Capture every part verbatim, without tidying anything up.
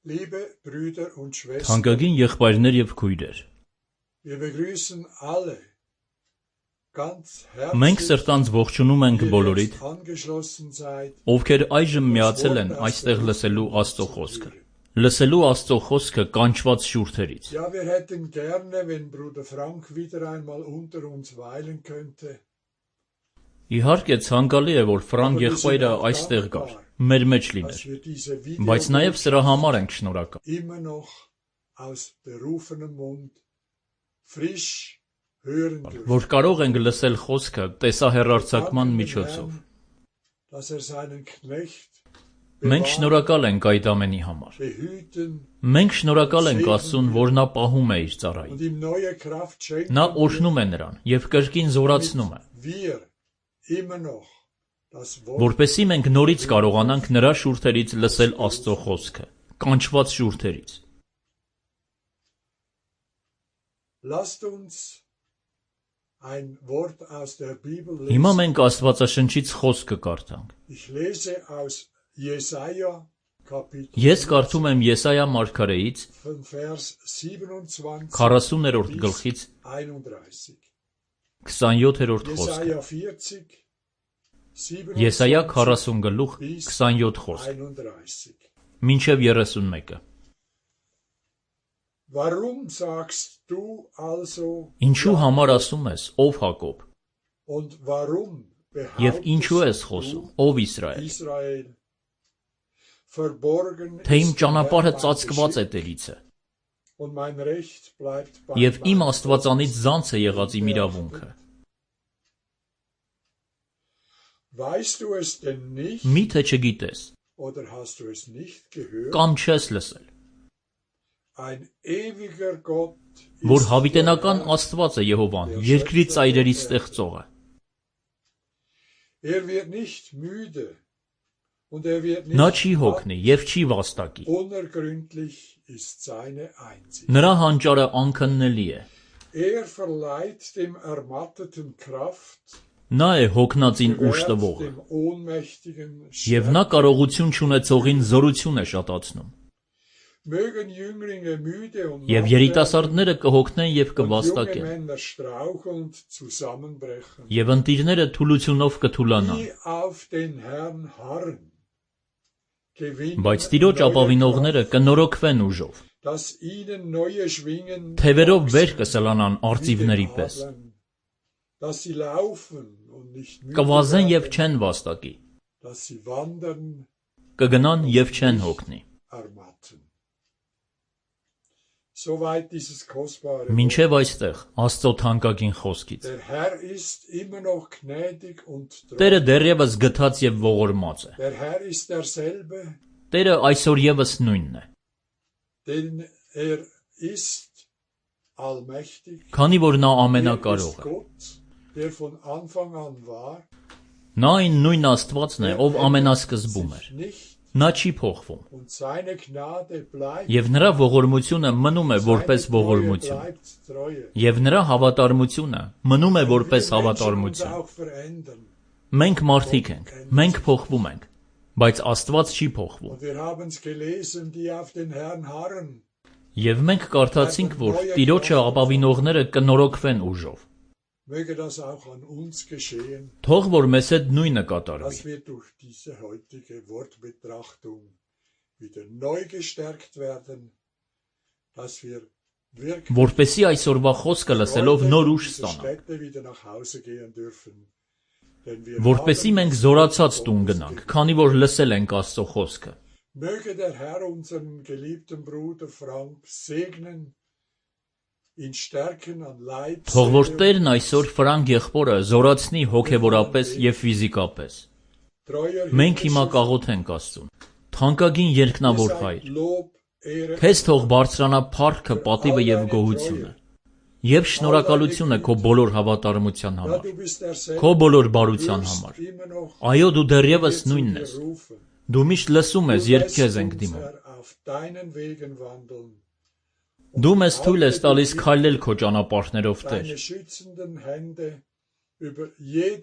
Liebe Brüder und Schwestern, Թանկագին եղբայրներ եւ քույրեր, wir begrüßen alle ganz մենք herzlich, սրտանց ողջունում ենք die ihr բոլորիդ, jetzt angeschlossen seid, ովքեր այժմ միացել են այստեղ լսելու Աստծո խոսքը։ Լսելու Աստծո խոսքը կանչված շուրթերից։ ja, wir hätten gerne, wenn Bruder Frank wieder einmal unter uns weilen könnte. Իհարկե ցանկալի է, որ Ֆրանկ Aber wir sind եղբայրը auch այստեղ գար, dankbar, մեր մեջ dass լիներ, wir diese բայց նաև սրա Video համար ենք շնորհակալ, immer noch aus berufenem Mund frisch hören dürfen. որ կարող ենք լսել խոսքը տեսահեռարձակման միջոցով։ Dass er seinen Knecht Մենք շնորհակալ ենք այդ ամենի համար։ behüten Մենք շնորհակալ ենք Աստծուն, որ նա պահում է իր ծառային։ und ihm neue Kraft schenken, Նա օրհնում է նրան եւ կրկին զորացնում է, wir immer noch das Wort որպեսզի մենք նորից կարողանանք նրա շուրթերից լսել Աստծո խոսքը, կանչված շուրթերից։ Lasst uns ein Wort aus der Bibel Հիմա lesen. մենք Աստվածաշնչից խոսքը կարդանք։ Ich lese aus Jesaja Kapitel Ես կարդում եմ Եսայա մարգարեից von Vers siebenundzwanzig քառասուններորդ bis գլխից einunddreißig. քսանյոթերորդ խոսքը։ Jesaja vierzig, Եսայա siebenundzwanzig քառասուն գլուխ bis քսանյոթ խոսք, einunddreißig. մինչև երեսունմեկը։ Warum sagst du also Ինչու համար ասում ես, ով Հակոբ, und warum եւ ինչու ես behauptest խոսում, du, ով Իսրայել, Israel, verborgen թե իմ ist ճանապարհը der mein ծածկված է Geschick Տերիցը, und mein Recht bleibt bei եւ իմ meinem Աստվածանից Gott զանց է եղած իմ իրավունքը։ Weißt du es denn nicht Միթե չգիտես, oder hast du es nicht gehört? կամ չես լսել, Ein ewiger Gott որ ist հավիտենական der Աստված է Եհովան, երկրի ծայրերի ստեղծողը։ Er wird nicht müde und er wird Նա nicht չի հոգնի եւ չի վաստակի։ unergründlich ist seine Einsicht. Նրա հանճարը անքննելի է։ Er verleiht dem Ermatteten Kraft, Նա է հոգնածին ուժ gewährt տվողը, dem Ohnmächtigen եւ նա Stärke. կարողություն չունեցողին զորություն է շատացնում։ Mögen Jünglinge müde und Եվ matt werden երիտասարդները կհոգնեն եւ und junge կվաստակեն, Männer strauchelnd zusammenbrechen, եւ ընտիրները թուլությունով կթուլանան, die auf den Herrn harren, gewinnen բայց Տիրոջ neue ապավինողները Kraft, կնորոգվեն ուժով, dass ihnen neue Schwingen թևերով վեր wachsen, կսլանան wie den արծիվների պես, Adlern, dass sie laufen und nicht müde կվազեն եւ werden, չեն վաստակի, dass sie wandern, կգնան եւ չեն հոգնի։ ermatten. Soweit dieses kostbare Մինչև Wort. այստեղ Աստծո թանկագին խոսքից։ Der Herr ist immer noch gnädig und Տերը treu. դեռևս գթած եւ ողորմած է։ Der Herr ist derselbe, Տերը այսօր եւս նույնն է, denn er ist allmächtig. քանի որ նա Er ist ամենակարող է։ Gott, der von Anfang an war, Նա այն նույն Աստվածն է, ով ամենասկզբում էր։ sich nicht, Նա չի փոխվում, und seine Gnade bleibt, եւ նրա ողորմությունը մնում է որպես seine Treue ողորմություն, bleibt Treue. եւ նրա հավատարմությունը մնում է Wir որպես Menschen uns հավատարմություն։ auch verändern. Մենք մարդիկ ենք, մենք փոխվում ենք, բայց Աստված չի փոխվում։ Und wir haben es gelesen, die auf den Herrn harren. Եվ մենք կարդացինք, որ Տիրոջը ապավինողները կնորոգվեն ուժով։ Möge das auch an uns geschehen, Թող որ մեզ հետ նույնը կատարվի, dass wir durch diese heutige Wortbetrachtung wieder neu gestärkt werden, dass wir wirklich որպեսզի այսօրվա խոսքը լսելով Freude նոր in ուժ diese ստանանք, Städte wieder nach Hause gehen dürfen. Denn wir որպեսզի haben մենք das զորացած Wort տուն Gottes գնանք, gehört. քանի որ լսել ենք Աստծո խոսքը։ Möge der Herr unseren geliebten Bruder Frank segnen, ihn stärken an Leib, Թող որ Seele und Տերն այսօր Ֆրանկ եղբորը զորացնի հոգեվորապես եւ ֆիզիկապես։ treuer Մենք հիմա Hirte կաղոթենք Աստծուն։ Թանկագին երկնավոր sei Հայր, Lob, Ehre քեզ թող բարձրանա փառքը, պատիվը եւ գոհությունը։ Եվ շնորհակալությունը քո բոլոր հավատարմության Ja, համար, du bist derselbe, քո բոլոր du բարության wirst համար։ immer noch Այո, դու դեռևս wir zu նույնն dir ես։ rufen. Դու միշտ լսում Du ես, երբ lässt քեզ ենք uns, դիմում։ Herr, auf deinen Wegen wandeln. Դու մեզ թույլ ես տալիս քայլել քո ճանապարհներով, Տեր։ Deine schützenden Hände über jedem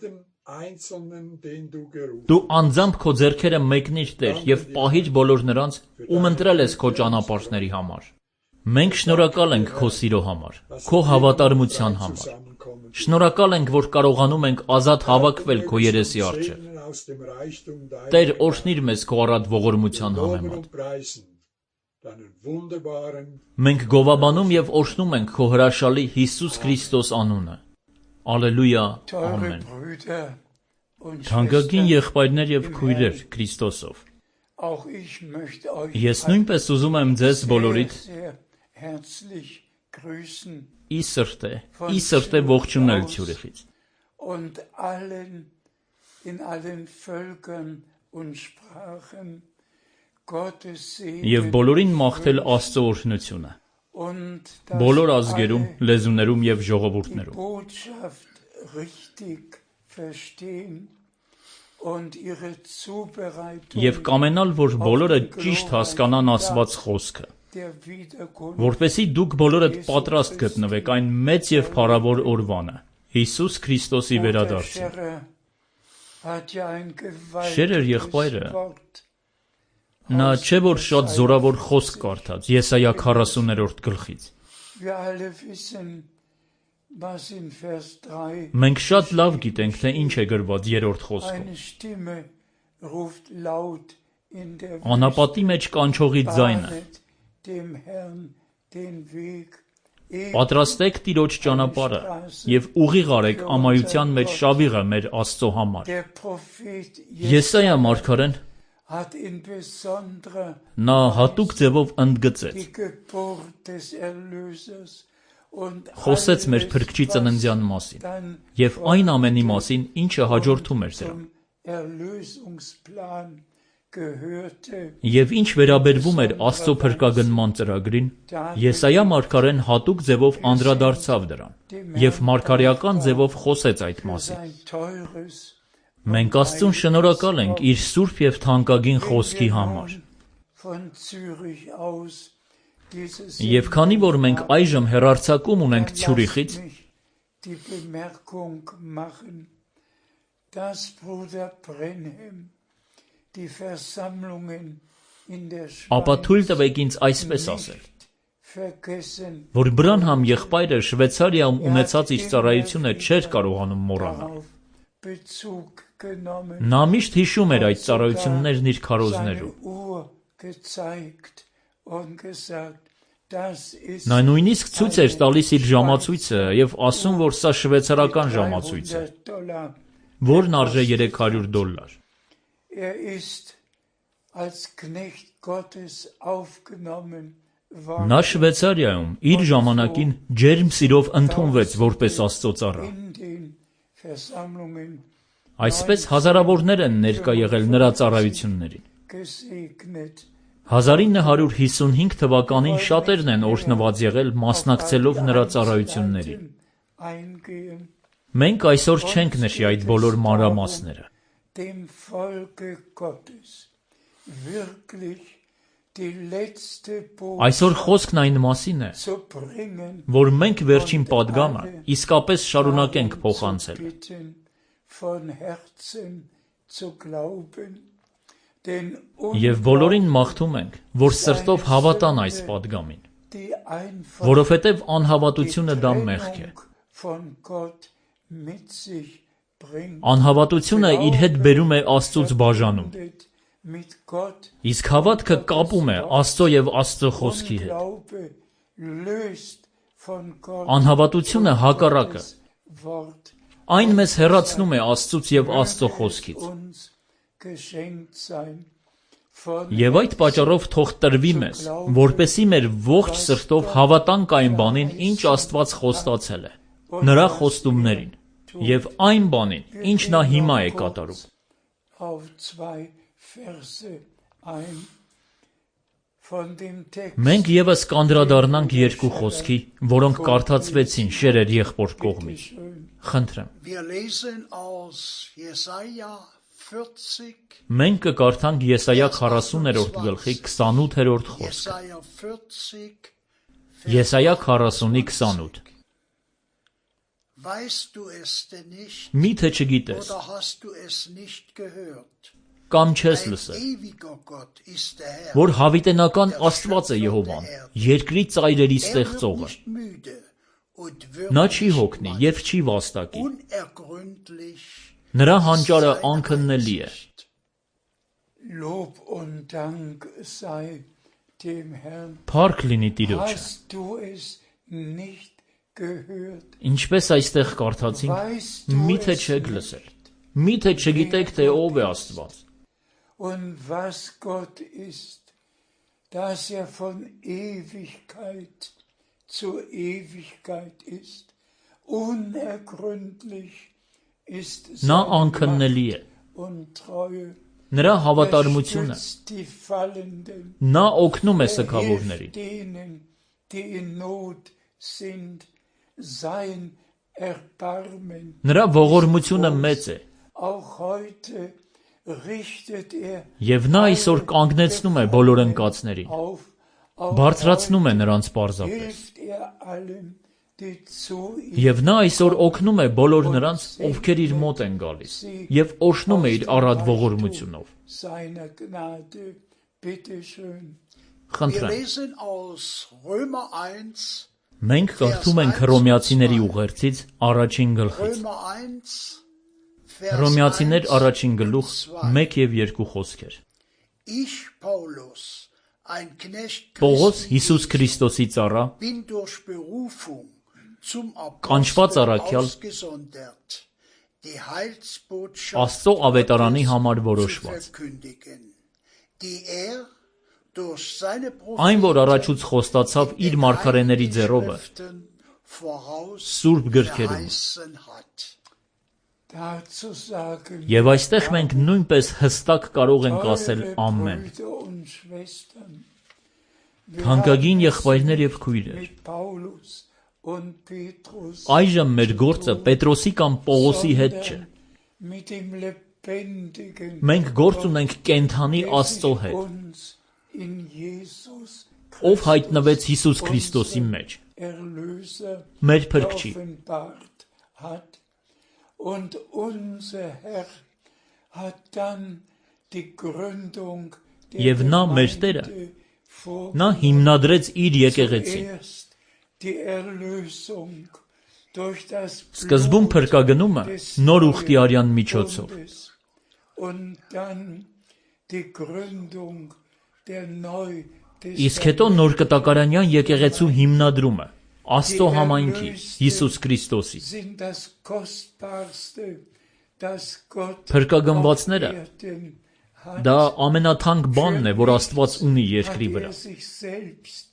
Einzelnen, den du gerufen Դու անձամբ քո ձեռքերը մեկնիր Տեր եւ պահիր բոլոր նրանց, ում ընտրել ես քո ճանապարհների համար։ Մենք շնորհակալ ենք քո սիրո համար, քո հավատարմության համար։ zusammenkommen. Շնորհակալ ենք, որ կարողանում ենք ազատ հավաքվել քո երեսի առջև։ Segnen aus dem Reichtum Տեր, deiner օրհնիր մեզ քո առատ ողորմության Loben համեմատ։ und preisen deinen wunderbaren Մենք գովաբանում եւ օրհնում ենք քո հրաշալի Հիսուս Քրիստոս անունը։ Ալելույա, Teure ամեն։ Brüder und Թանկագին Schwestern, եղբայրներ եւ քույրեր Քրիստոսով։ auch ich möchte euch Ես նույնպես ուզում եմ ձեզ sehr, բոլորիդ sehr herzlich grüßen ի սրտե, ի սրտե ողջունել Ցյուրիխից։ und allen in allen Völkern und Sprachen Gottes Եվ Segen բոլորին մաղթել Աստծո օրհնությունը։ und dass Բոլոր ազգերում, alle լեզուներում եւ die ժողովուրդներում։ Botschaft richtig verstehen und ihre Zubereitung Եվ կամենալ, որ բոլորը ճիշտ հասկանան ասված խոսքը, der Wiederkunft որպեսզի դուք բոլորդ պատրաստ գտնվեք այն մեծ եւ փառավոր օրվանը, Հիսուս Քրիստոսի վերադարձին։ Շերեր եղբայրը Նա չէ որ շատ զորավոր խոսք կարդաց Եսայա քառասուններորդ գլխից։ Մենք շատ լավ գիտենք, թե ինչ է գրված երրորդ խոսքում։ Անապատի մեջ կանչողի ձայնը։ Պատրաստեք Տիրոջ ճանապարհը եւ ուղիղ արեք ամայության մեջ շավիղը մեր Աստծո համար։ Եսայա մարգարեն Նա հատուկ ձևով ընդգծեց, խոսեց մեր Փրկչի ծննդյան մասին եւ այն ամենի մասին, ինչը հաջորդում էր դրան։ Եվ ինչ վերաբերվում էր Աստծո փրկագնման ծրագրին, Եսայա մարգարեն հատուկ ձևով անդրադարձավ դրան եւ մարգարեական ձևով խոսեց այդ մասին։ Մենք Աստծուն շնորհակալ ենք իր սուրբ եւ թանկագին խոսքի համար։ Եվ քանի որ մենք այժմ հեռարձակում ունենք Ցյուրիխից, ապա թույլ տվեք ինձ այսպես ասել, որ Բրանհամ եղբայրը Շվեյցարիայում ունեցած իր ծառայությունը չէր կարողանում մոռանալ։ Նա միշտ հիշում էր այդ ծառայություններն իր քարոզներում։ Նա նույնիսկ ցույց էր տալիս իր ժամացույցը եւ ասում, որ սա շվեյցարական ժամացույց է, որն արժե երեք հարյուր դոլար։ Նա Շվեյցարիայում իր ժամանակին ջերմ սիրով ընդունվեց որպես Աստծո ծառա։ Այսպես հազարավորներ են ներկա եղել նրա ծառայություններին։ հազար ինը հարյուր հիսունհինգ թվականին շատերն են օրհնված եղել մասնակցելով նրա ծառայություններին։ Մենք այսօր չենք նշի այդ բոլոր մանրամասները։ Այսօր խոսքն այն մասին է, որ մենք վերջին պատգամը իսկապես շարունակենք փոխանցել։ Եվ բոլորին մաղթում ենք, որ սրտով հավատան այս պատգամին, որովհետև անհավատությունը դա մեղք է։ Անհավատությունը իր հետ բերում է Աստծուց բաժանում, իսկ հավատքը կապում է Աստծո եւ Աստծո խոսքի հետ։ Անհավատությունը հակառակը։ Այն մեզ հեռացնում է Աստծուց եւ Աստծո խոսքից։ Եվ այդ պատճառով թող տրվի մեզ, որպեսզի մեր ողջ սրտով հավատանք այն բանին, ինչ Աստված խոստացել է, նրա խոստումներին, եւ այն բանին, ինչ նա հիմա է կատարում։ Մենք եւս կանդրադառնանք երկու խոսքի, որոնք կարդացվեցին շերեր եղբոր կողմից։ Խնդրեմ։ Մենք կկարդանք Եսայա քառասուններորդ գլխի քսանութերորդ խոսքը։ Եսայա քառասունի քսանութ։ Weißt du es denn nicht? Միթե չգիտես Oder hast du es nicht gehört? կամ չես Ein լսել, ewiger Gott ist der Herr. որ հավիտենական Աստված է Եհովան, երկրի ծայրերի Er wird ստեղծողը։ nicht müde und Նա wird չի nicht հոգնի matt. եւ չի վաստակի։ Unergründlich Նրա ist հանճարը seine անքննելի է։ Einsicht. Lob und Dank sei dem Herrn. Փառք լինի Տիրոջը։ Hast du es nicht gehört? Ինչպես այստեղ կարդացինք, Weißt du միթե es չեք nicht? լսել։ Միթե չգիտեք, թե ով է Աստված։ Und was Gott ist, dass er von Ewigkeit zu Ewigkeit ist. Unergründlich ist Նա seine անքննելի է։ Macht und Treue. Նրա Er հավատարմությունը, stützt die Fallenden. նա օգնում է Er սգավորներին։ hilft denen, die in Not sind. Sein Erbarmen. Նրա ողորմությունը մեծ է, Auch heute richtet er եւ նա այսօր կանգնեցնում է բոլոր ընկածներին, auf, auch բարձրացնում է heute նրանց պարզապես։ hilft er allen, die zu ihm Եվ նա այսօր օգնում է բոլոր նրանց, ովքեր իր մոտ են գալիս, եւ օշնում է իր առատ ողորմությունով։ seiner Gnade. Bitte schön. Wir Խնդրեմ, lesen aus Römer eins, մենք կարդում ենք Հռոմեացիների ուղերձից առաջին գլխից։ Römer eins, Vers Հռոմեացիներ eins առաջին und գլուխ zwei. մեկ եւ երկու խոսքեր։ Ich, Paulus, ein Knecht Պողոս Christi, Հիսուս Քրիստոսի ծառա, bin durch Berufung zum Կանչված Apostel առաքյալ, ausgesondert, die Heilsbotschaft Աստծո ավետարանի Gottes համար zu որոշված։ verkündigen, die er durch seine Այն, որ Propheten առաջուց խոստացավ իր մարգարեների ձեռովը, Schriften voraus Սուրբ գրքերում։ verheißen hat. Dazu sagen Եվ այստեղ մենք նույնպես հստակ կարող ենք ասել eure ամեն։ Brüder und Schwestern. Wir Թանկագին haben es եղբայրներ եւ nicht քույրեր, mit Paulus und Petrus, այժմ մեր գործը Պետրոսի կամ Պողոսի հետ չէ։ sondern mit dem lebendigen Մենք գործ ունենք կենթանի der Աստծո sich հետ, uns in Jesus ով հայտնվեց Հիսուս Քրիստոսի մեջ, Erlöser մեր փրկչի։ offenbart hat. Und unser Herr hat dann die Gründung der Եվ նա մեր Տերը, Gemeinde նա հիմնադրեց իր եկեղեցին։ zuerst die Erlösung durch das Սկզբում փրկագնումը նոր ուխտի արյան միջոցով, Bundes und dann die Gründung der իսկ հետո Neutestamentlichen նոր կտակարանյան եկեղեցու հիմնադրումը Աստծո համայնքի Հիսուս Քրիստոսի։ sind das Kostbarste, das Gott Փրկագնվածները auf Erden hat. դա ամենաթանկ բանն է, որ Աստված ունի երկրի hat վրա։ er sich selbst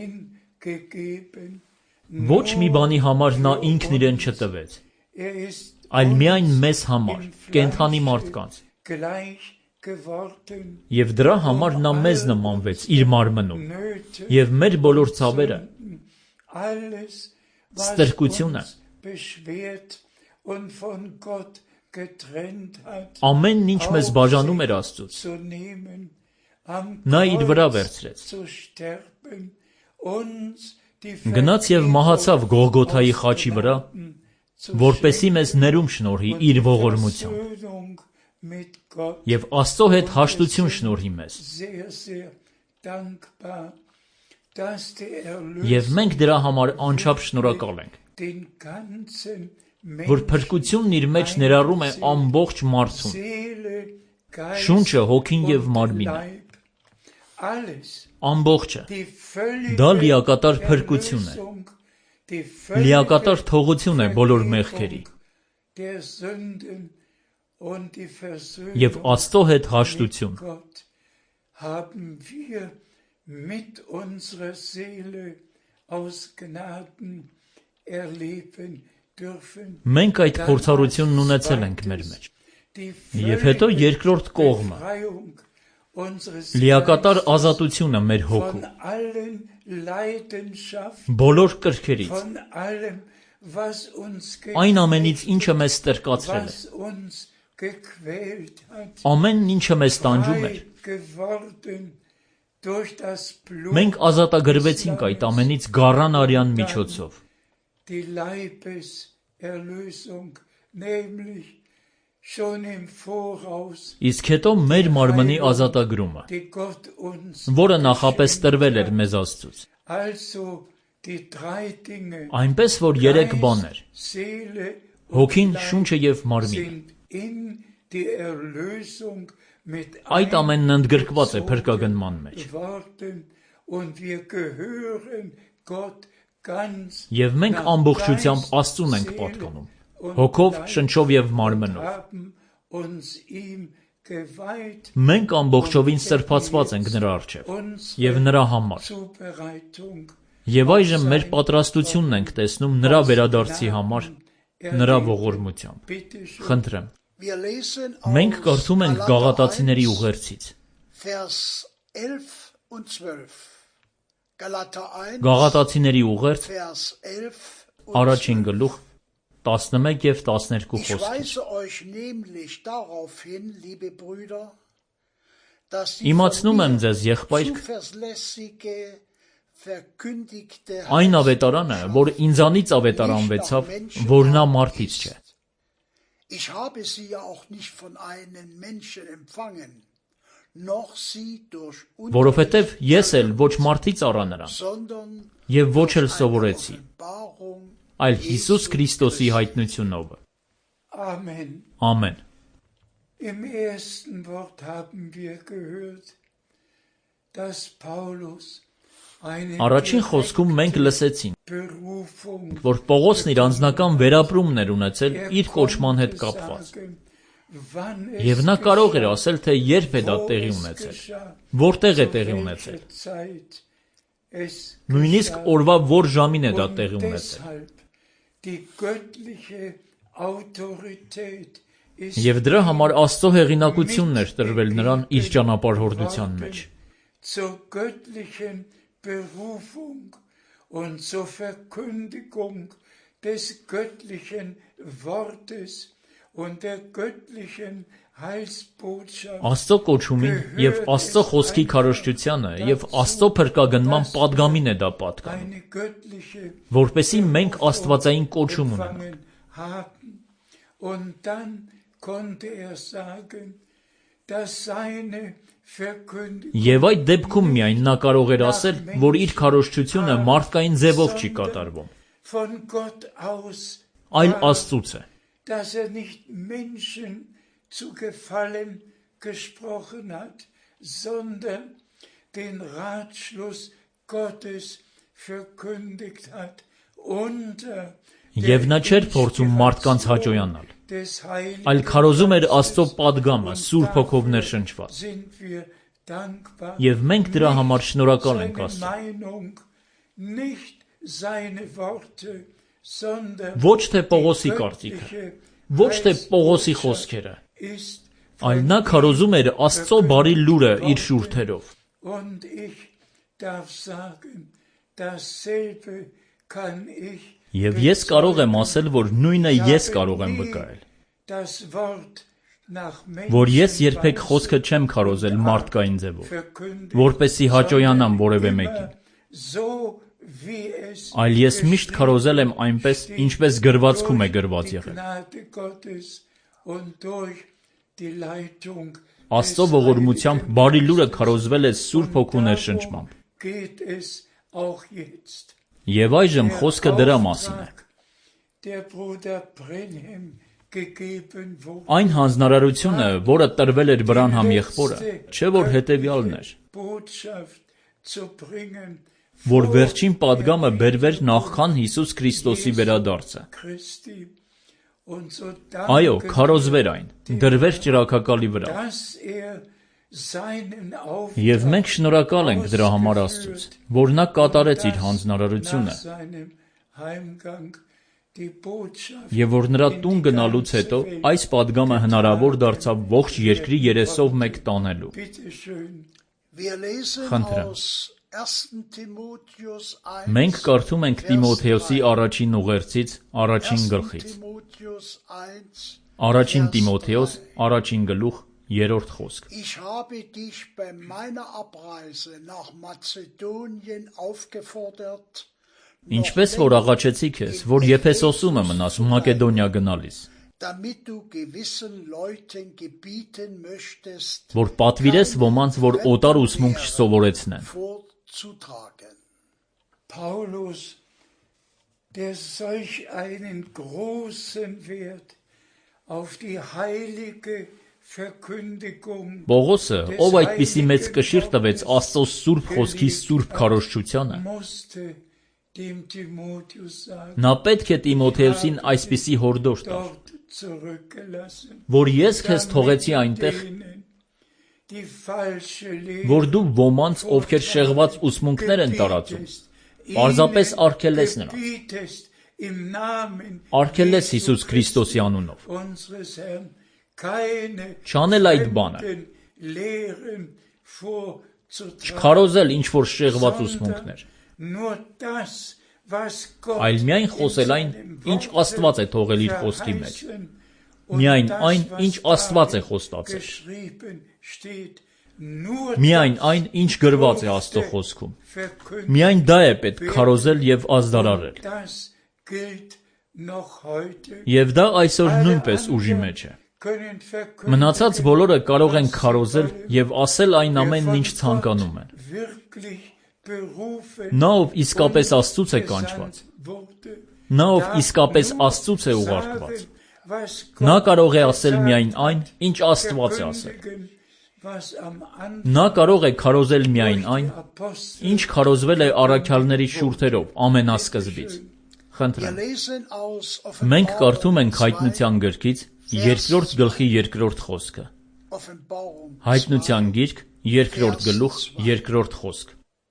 hingegeben. Ոչ մի բանի համար նա ինքն իրեն չտվեց, Er ist այլ միայն uns մեզ համար, im կենթանի Fleische մարդկանց։ gleich geworden. Եվ դրա համար նա մեզ նմանվեց իր մարմնում, Nöte, եւ մեր բոլոր ցավերը, alles, was Ստրկությունը, uns beschwert und von Gott getrennt hat, ամենն ինչ մեզ բաժանում էր Աստծուց, zu nehmen, am նա իր վրա Kreuz վերցրեց։ zu sterben, uns die Գնաց եւ մահացավ Գողգոթայի խաչի վրա, zu որպեսի մեզ ներում շնորհի und իր die ողորմությամբ, Versöhnung mit Gott. եւ Աստծո հետ հաշտություն շնորհի մեզ։ Sehr, sehr dankbar, dass der Եվ Erlöser մենք դրա համար անչափ շնորհակալ ենք, den ganzen որ փրկությունն իր մեջ ներառում է ամբողջ մարդուն, Seele, Geist շունչը, հոգին եւ und մարմինը, Leib. Alles, ամբողջը։ die völlige Դա լիակատար փրկություն է, Erlösung, die լիակատար völlige թողություն է բոլոր մեղքերի Vergebung der Sünden und die եւ Versöhnung Աստծո հետ mit հաշտություն։ Gott haben wir mit unserer Seele aus Gnaden erleben dürfen. Մենք այդ փորձառությունն ունեցել ենք մեր մեջ։ Die Եվ հետո երկրորդ կողմը, Befreiung unseres լիակատար Geistes ազատությունը մեր հոգու, von allen Leidenschaften, բոլոր կրքերից, von allem, was uns այն ամենից, ինչը մեզ ստրկացրել է, was uns gequält hat, ամենն ինչը մեզ տանջում էր, frei geworden durch das Blut մենք ազատագրվեցինք այդ ամենից գառան արյան միջոցով, die Leibes Erlösung, nämlich schon im Voraus, Իսկ հետո մեր մարմնի ազատագրումը, die Gott uns, որը նախապես տրվել էր մեզ Աստծուց։ also die drei Dinge, Այնպես որ երեք բաներ՝ Seele հոգին, շունչը եւ մարմինը, sind in die Erlösung mit այդ ամենն ընդգրկված է փրկագնման մեջ։ eingeworfen und wir gehören Gott ganz Եվ մենք ամբողջությամբ Աստծուն ենք պատկանում, հոգով, շնչով եւ մարմնով։ haben uns ihm geweiht, Մենք ամբողջովին սրբացված ենք նրա առջև եւ նրա համար։ Zubereitung, Եվ այժմ մեր պատրաստությունն ենք տեսնում նրա վերադարձի համար, նրա ողորմությամբ։ bitte schön, Խնդրեմ, Wir lesen մենք aus կարդում ենք Galater Գաղատացիների eins, ուղերձից։ Vers elf und zwölf. Galater eins, Գաղատացիների ուղերձ Vers elf und առաջին zwölf. գլուխ տասնմեկ եւ տասներկու Ich խոսքեր։ weise euch nämlich darauf hin, liebe Brüder, dass die Իմացնում եմ von mir ձեզ, եղբայրք, zuverlässige, verkündigte այն ավետարանը, որ ինձանից ավետարանվեցավ, որ նա մարդից չէ։ Ich habe sie ja auch nicht von einem Menschen empfangen, noch sie durch Որովհետև ես էլ ոչ մարդից առա նրան, sondern եւ ոչ էլ սովորեցի, Offenbarung այլ Հիսուս Քրիստոսի հայտնությունով։ Amen. Ամեն։ Im ersten Wort haben wir gehört, dass Paulus eine Առաջին խոսքում մենք լսեցինք, Berufung որ Պողոսն իր անձնական վերապրումն էր ունեցել իր կոչման հետ կապված, sagen, wann եւ նա կարող էր ասել, թե երբ է դա տեղի ունեցել, որտեղ է տեղի ունեցել, Zeit es նույնիսկ օրվա որ ժամին է դա տեղի ունեցել։ deshalb die göttliche Autorität ist Եվ դրա համար Աստծո հեղինակությունն էր տրվել նրան իր ճանապարհորդության մեջ։ zur göttlichen Berufung und zur Verkündigung des göttlichen Wortes und der göttlichen Heilsbotschaft Աստծո կոչումին եւ Աստծո խոսքի քարոզչությանը եւ Աստծո փրկագնման падգամին է դա պատկանում, eine göttliche որպեսզի մենք աստվածային կոչում ունենանք։ empfangen haben. Und dann konnte er sagen, dass seine Verkündigung Եվ այդ դեպքում միայն նա կարող էր ասել, որ իր քարոզչությունը մարդկային ձևով չի կատարվում, von Gott aus այլ war, Աստծուց է, dass er nicht Menschen zu gefallen gesprochen hat, sondern den Ratschluss Gottes verkündigt hat unter եւ նա չէր փորձում մարդկանց հաճոյանալ, des Heiligen այլ քարոզում էր Աստծո падգամը Սուրբ Հոգով ներշնչված։ sind wir dankbar. Եւ մենք դրա համար շնորհակալ ենք Seine Աստծուն։ Meinung, nicht seine Worte, sondern Ոչ թե die Պողոսի կարծիքը, göttliche ոչ թե Պողոսի Heilsbotschaft խոսքերը, ist այլ նա քարոզում էր Աստծո բարի լուրը իր շուրթերով։ und ich darf sagen, dasselbe kann ich Եվ ես կարող եմ ասել, որ նույնը ես կարող եմ վկայել, das Wort nach որ ես երբեք խոսքը չեմ քարոզել մարդկային ձևով, verkündigt, որպեսզի հաճոյանամ որևէ մեկին, so wie es այլ ես միշտ քարոզել եմ այնպես, ինչպես գրվածքում է գրված die եղել։ Gnade Gottes und durch die Leitung Աստծո ողորմությամբ բարի լուրը քարոզվել է Սուրբ Հոգու ներշնչմամբ։ geht es auch jetzt. Եվ այժմ խոսքը դրա մասին է։ Der Bruder Brenhem gegeben wurde, Այն հանձնարարությունը, որը տրվել էր Բրանհամ եղբորը, չէ որ հետևյալն էր, Botschaft zu bringen, որ վերջին падգամը բերվեր նախքան Հիսուս Քրիստոսի վերադարձը։ Christi, und so Այո, danken քարոզվեր այն, դրվեր ճրագակալի վրա։ dass er seinen Եվ Auftrag մենք շնորհակալ ենք դրա համար Աստծուց, որ նա կատարեց իր nach հանձնարարությունը, seinem Heimgang die Botschaft եւ որ նրա տուն գնալուց հետո այս падգամը հնարավոր դարձավ ողջ երկրի երեսով մեկ տանելու։ Bitte schön. Wir lesen Խնդրեմ։ aus ersten Timotheus Մենք eins, կարդում ենք Տիմոթեոսի առաջին ուղերձից առաջին ersten գլխից։ Timotheus eins, Առաջին Vers Տիմոթեոս, drei. առաջին գլուխ, երրորդ խոսք։ Ich habe dich bei meiner Abreise nach Mazedonien aufgefordert, Ինչպես որ աղաչեցի քեզ, որ Եփեսոսում եմ մնաս Մակեդոնիա գնալիս, damit du gewissen Leuten gebieten möchtest, որ պատվիրես ոմանց, որ օտար ուսմունք չսովորեցնեն։ vorzutragen. Paulus, der solch einen großen Wert auf die heilige Verkündigung Պողոսը, ով այդպիսի մեծ կշիռ տվեց Աստծո սուրբ խոսքի սուրբ քարոզչությանը, musste dem Timotheus sagen, նա պետք է Տիմոթեոսին այսպիսի հորդոր տար, dort zurückgelassen, որ ես քեզ թողեցի այնտեղ, denen, die falsche Lehre որ դու ոմանց, ովքեր շեղված ուսմունքներ են տարածում, պարզապես արգելես նրանց, gebietest im Namen արգելես Հիսուս Քրիստոսի անունով, unseres Herrn keine չանել այդ բանը, fremden Lehren vorzutragen, չքարոզել ինչ-որ շեղված ուսմունքներ, nur das, was Gott այլ միայն խոսել այն, ինչ Աստված է թողել իր խոսքի մեջ, միայն այն, ինչ Աստված է խոստացել, geschrieben steht, nur միայն այն, ինչ գրված է Աստծո խոսքում, միայն դա է պետք քարոզել եւ ազդարարել, das gilt noch heute. եւ դա այսօր նույնպես ուժի մեջ է։ Können verkündigen, Մնացած բոլորը կարող են քարոզել եւ ասել այն ամենն, ինչ ցանկանում են։ wirklich berufen Նա, ով իսկապես Աստծուց է կանչված, wurde, նա, ով իսկապես Աստծուց է ուղարկված, was նա կարող է ասել միայն այն, ինչ Աստված է ասել։ verkündigen, was am Anfang Նա կարող է քարոզել միայն այն, Apostel ինչ քարոզվել է առաքյալների շուրթերով ամենասկզբից։ Wir Խնդրեմ։ lesen aus Մենք կարդում ենք Offenbarung Հայտնության գրքից երկրորդ գլխի երկրորդ խոսքը։ Offenbarung Հայտնության գիրք երկրորդ գլուխ երկրորդ խոսք։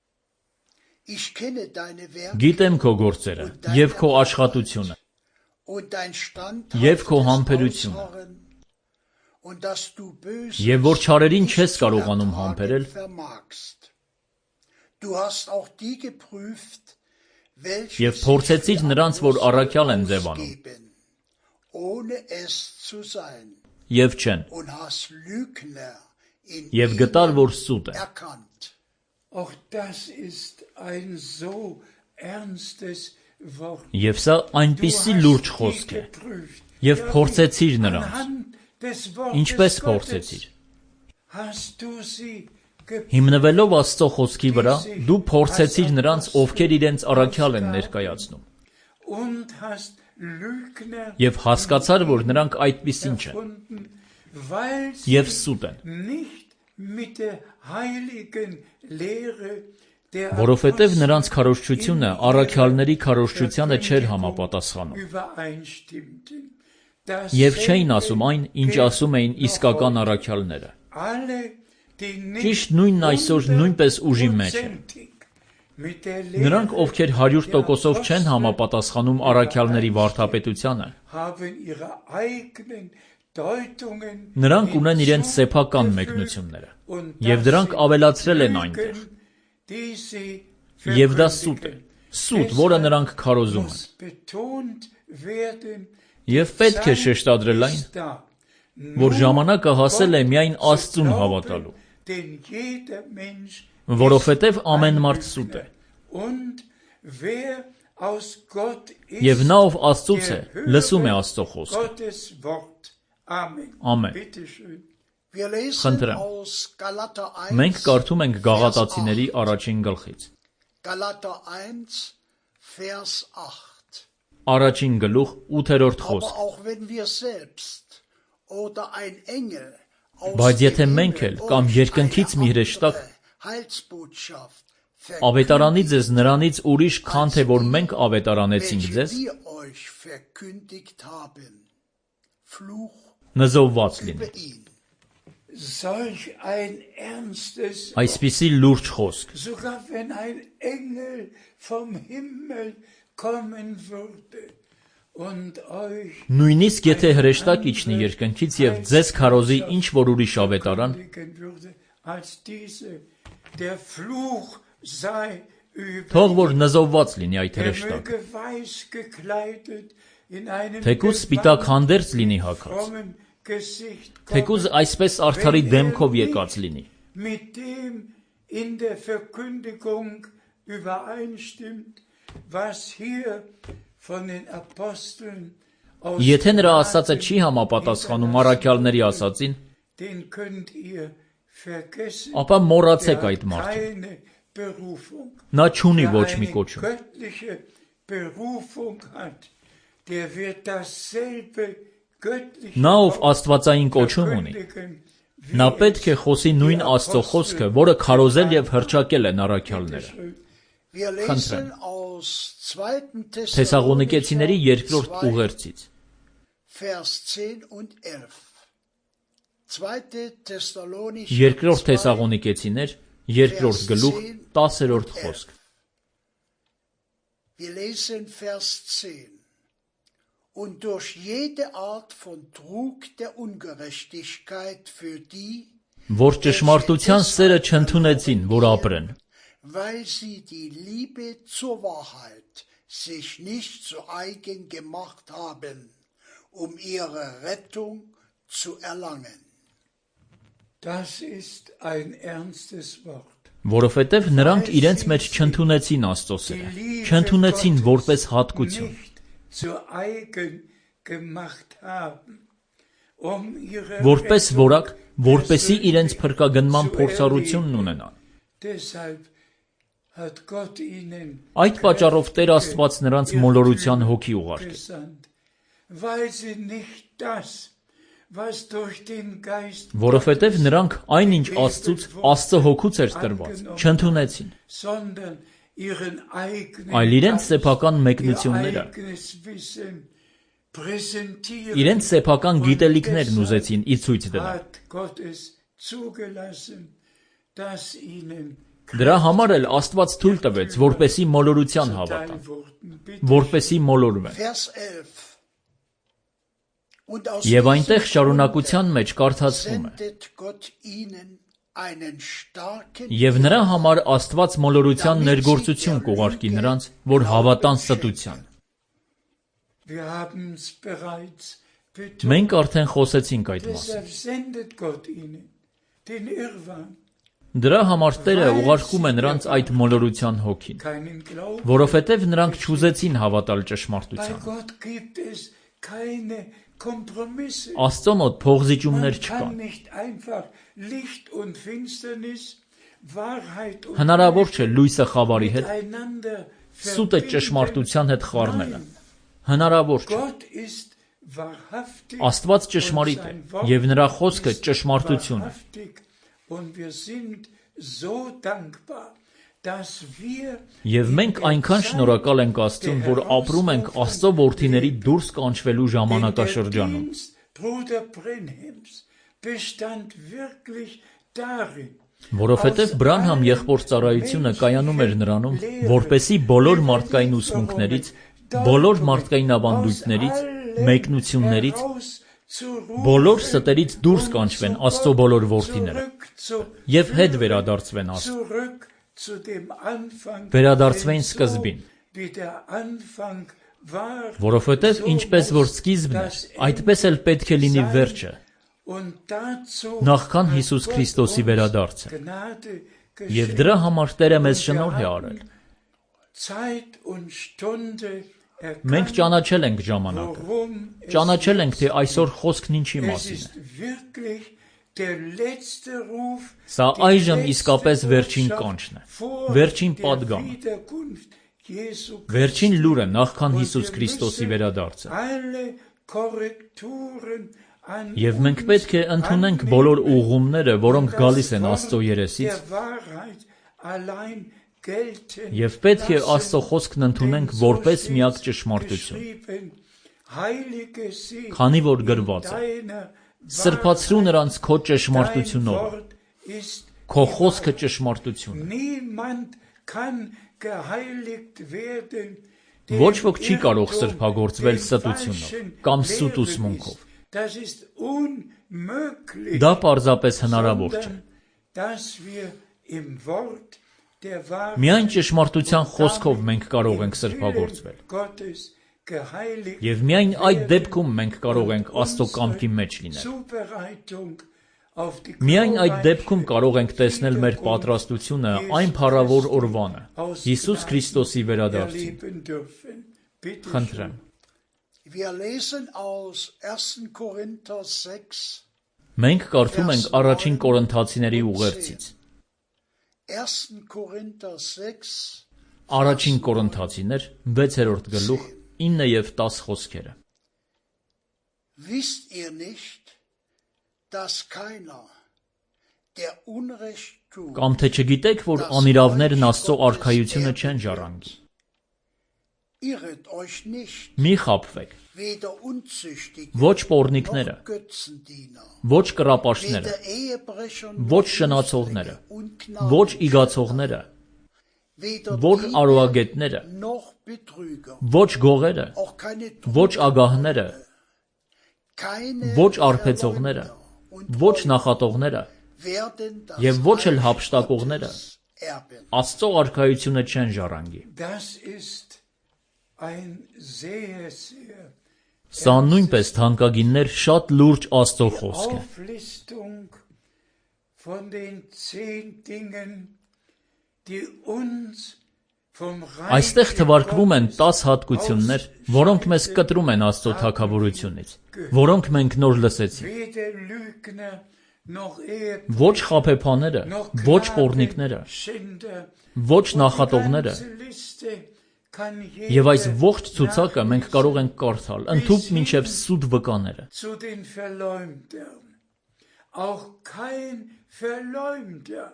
Ich kenne deine Werke Գիտեմ քո գործերը եւ քո աշխատությունը und dein Եվ քո standhaftes համբերությունը, Ausharren und dass du Böses եւ որ չարերին չես nicht կարողանում zu համբերել, ertragen vermagst. Du hast auch die geprüft, welche եւ փորձեցիր sich für նրանց, որ Apostel առաքյալ են ձևանում, ausgeben, ohne es zu sein, եւ չեն, und hast Lügner in եւ գտար, ihnen որ սուտ է։ erkannt. Auch das ist ein so ernstes Wort. Եվ սա այնպիսի լուրջ խոսք է, եւ փորձեցիր նրանց։ Ինչպես փորձեցիր։ Հիմնվելով Աստծո խոսքի վրա, դու փորձեցիր նրանց, ովքեր իրենց առաքյալ են ներկայացնում, եւ հասկացար, որ նրանք այդպիսին չեն, եւ սուտ են, որովհետեւ նրանց քարոզչությունը առաքյալների քարոզչությանը չէր համապատասխանում, եւ չէին ասում այն, ինչ ասում էին իսկական առաքյալները։ Ճիշտ նույնն այսօր նույնպես ուժի մեջ է։ Նրանք, ովքեր հարյուր տոկոսով չեն համապատասխանում առաքյալների վարդապետությանը, նրանք ունեն իրենց սեփական մեկնությունները, եւ դրանք ավելացրել են այնտեղ։ Եվ դա սուտ է, սուտ, որը նրանք քարոզում են։ Եվ պետք է շեշտադրել այն, որ ժամանակը հասել է միայն Աստծուն հավատալու, որովհետև ամեն մարդ սուտ է։ Եվ նա, ով Աստծուց է, լսում է Աստծո խոսքը։ Ամեն։ Wir lesen Խնդրեմ։ aus Galater Մենք eins, կարդում ենք Գաղատացիների առաջին գլխից։ Galater eins, Vers acht. Առաջին գլուխ ութերորդ Aber խոսք։ auch wenn wir selbst oder ein Engel aus Բայց եթե dem մենք էլ Himmel կամ euch երկնքից eine մի հրեշտակ andere Heilsbotschaft ավետարանի ձեզ նրանից ուրիշ, քան թե որ մենք ավետարանեցինք welche ձեզ, wir euch verkündigt haben, Fluch նզովված լինի։ über ihn. Solch ein ernstes, Այսպիսի լուրջ խոսք, sogar wenn ein Engel vom Himmel kommen würde und euch նույնիսկ եթե հրեշտակ իջնի երկնքից եւ ձեզ քարոզի ինչ որ ուրիշ ավետարան, verkündigen würde, als diese, der Fluch sei über թող որ նզովված լինի այդ er հրեշտակը, möge weiß gekleidet in einem թեկուզ սպիտակ հանդերձ լինի հագած, frommen Gesicht թեկուզ այսպես արդարի դեմքով եկած լինի, mit dem in der Verkündigung übereinstimmt, was hier von den Aposteln aus Եթե նրա ասածը չի համապատասխանում առաքյալների ասածին, den könnt ihr vergessen. ապա մոռացեք այդ մարդը։ Keine Berufung. Նա չունի Wer ոչ մի eine կոչում։ göttliche Berufung hat, der wird dasselbe göttliche Նա ով աստվածային կոչում ունի, verkündigen, նա պետք է խոսի նույն Աստծո խոսքը, որը քարոզել եւ հռչակել են առաքյալները։ Wir lesen aus zweiten Թեսաղոնիկեցիների երկրորդ Thessalonicher ուղերձից։ Vers zehn und elf. zweite Thessalonicher Երկրորդ zwei, Թեսաղոնիկեցիներ, երկրորդ գլուխ, տասերորդ խոսք։ Wir lesen Vers zehn. Und durch jede Art von Trug der Ungerechtigkeit für die, Որ ճշմարտության սերը չընդունեցին, որ ապրեն, weil sie die Liebe zur Wahrheit sich nicht zu eigen gemacht haben, um ihre Rettung zu erlangen. Das ist ein ernstes Wort. որովհետև նրանք իրենց մեջ չընդունեցին Աստծո սերը, չընդունեցին որպես հատկություն, Nicht zu eigen gemacht haben, um ihre որպես Rettung որակ, որպեսի իրենց փրկագնման փորձառությունն ունենան։ Deshalb hat Gott ihnen Այդ պատճառով Տեր Աստված նրանց մոլորության հոգի ուղարկեց, gesandt, weil sie nicht das, was durch den Geist որովհետև նրանք այնինչ Աստծուց, Աստծո հոգուց էր տրված, չընդունեցին, sondern ihren eigenen այլ իրենց Geist, սեփական ihr մեկնությունները, eigenes Wissen präsentieren. իրենց սեփական գիտելիքներն ուզեցին ի ցույց դնել։ Hat Gott es zugelassen, dass ihnen Դրա համար էլ Աստված թույլ տվեց, որպեսի մոլորության հավատան, zuteil wurden. Bitte որպեսի մոլորվեն։ Vers elf. Und aus Եվ այնտեղ diesem շարունակության Grunde մեջ կարդացվում է. sendet Gott ihnen einen starken Եվ նրա համար Աստված մոլորության ներգործություն կուղարկի նրանց, որ հավատան ստության։ Wir haben es bereits betont. Մենք արդեն խոսեցինք այդ մասին։ Deshalb sendet Gott ihnen den Irrwahn, Դրա համար Տերը ուղարկում է նրանց այդ մոլորության հոգին, keinen Glauben. որովհետև նրանք չուզեցին հավատալ Bei ճշմարտությանը։ Gott gibt es keine Kompromisse. Աստծո մոտ փողզիջումներ Man չկան։ kann nicht einfach Licht und Finsternis, Wahrheit und Հնարավոր չէ լույսը խավարի հետ, miteinander սուտը verbinden. ճշմարտության հետ խառնելը։ Հնարավոր չէ։ Gott ist wahrhaftig Աստված und ճշմարիտ է, sein Wort եւ նրա խոսքը ist ճշմարտություն է։ wahrhaftig. Und wir sind so dankbar, dass wir Եվ մենք այնքան շնորհակալ ենք Աստծուն, որ ապրում ենք Աստծո որդիների դուրս կանչվելու in der ժամանակաշրջանում։ Dienst Bruder Brenhems bestand wirklich darin, Որովհետև Բրանհամ եղբոր ծառայությունը կայանում էր նրանում, որպեսի բոլոր մարդկային ուսմունքներից, բոլոր մարդկային ավանդույթներից, մեկնություններից, բոլոր ստերից դուրս կանչվեն Աստծո բոլոր որդիները եւ հետ վերադարձվեն Աստծո, zurück zu dem Anfang, վերադարձվեն denn so սկզբին, wie der Anfang war, որովհետև ինչպես որ սկիզբն է, այդպես էլ պետք է լինի վերջը, und dazu նախքան Հիսուս Քրիստոսի վերադարձը։ Gnade Եվ geschenkt, դրա համար Տերը մեզ շնորհ է արել։ Zeit und Stunde Մենք erkannt, ճանաչել ենք ժամանակը, worum es ճանաչել ենք, թե jetzt այսօր խոսքն ինչի Es մասին է։ ist wirklich der letzte Ruf, Սա die այժմ letzte իսկապես վերջին Botschaft կանչն է, vor վերջին der պատգամը, Wiederkunft Jesu վերջին Christi. լուրը նախքան Und Հիսուս wir Քրիստոսի müssen վերադարձը։ alle Korrekturen an Եվ մենք uns պետք է ընդունենք բոլոր ուղղումները, որոնք und գալիս das են Wort Աստծո երեսից, der Wahrheit allein gelten եւ պետք է lassen. Աստծո խոսքն ընդունենք Denn so որպես steht's միակ ճշմարտություն։ geschrieben, Heilige sie Քանի որ in գրված է. deiner Սրբացրու Wahrheit. նրանց քո Dein ճշմարտությունով, Wort ist քո die խոսքը Wahrheit. ճշմարտություն է։ Niemand kann geheiligt werden, Ոչ ոք չի կարող սրբագործվել ստությունով կամ սուտ ուսմունքով։ Das ist unmöglich, Դա պարզապես հնարավոր չէ։ sondern dass wir im Wort der Wahrheit Միայն ճշմարտության խոսքով մենք կարող ենք im սրբագործվել։ Willen Gottes geheiligt Եվ միայն այդ դեպքում մենք կարող ենք Աստծո կամքի մեջ լինել։ Zubereitung Միայն այդ դեպքում կարող ենք տեսնել մեր պատրաստությունը այն փառավոր օրվանը, Հիսուս Քրիստոսի վերադարձին։ Խնդրեմ։ Wir lesen aus ersten Korinther sechs. Մենք կարդում ենք առաջին Կորինթացիների ուղերձից։ ersten Korinther sechs. Առաջին Կորինթացիներ վեցերորդ գլուխ ինը և տասը խոսքերը։ Wisst ihr nicht, dass keiner, der Unrecht tut, Կամ թե չգիտեք, որ անիրավներն Աստծո արքայությունը չեն ժառանգի։ irret euch nicht, Մի խաբվեք, weder Unzüchtige, ոչ պոռնիկները, noch Götzendiener, ոչ կռապաշտները, weder Ehebrecher, ոչ noch շնացողները, Ungnade, ոչ իգացողները, weder ոչ Diebe, արուագետները, noch Betrüger, ոչ գողերը, auch keine ոչ ագահները, keine ոչ արբեցողները, ոչ նախատողները werden das և ոչ էլ Reich հափշտակողները Gottes erben. Աստծո արքայությունը չեն ժառանգի։ Das ist ein sehr, sehr Սա նույնպես թանկագիններ շատ լուրջ Աստծո խոսք է։ Auflistung von den zehn Dingen, die uns vom Reich Այստեղ թվարկվում են տասը հատկություններ, որոնք մեզ կտրում են Աստծո թագավորությունից, որոնք մենք նոր լսեցինք։ weder Lügner noch Ehebrecher, Ոչ խաբեբաները, noch ոչ պոռնիկները, Schänder, ոչ նախատողները, եւ այս ողջ ցուցակը մենք կարող ենք կարդալ, ընդհուպ մինչև սուտ վկաները։ zu den Verleumdern. Auch kein Verleumder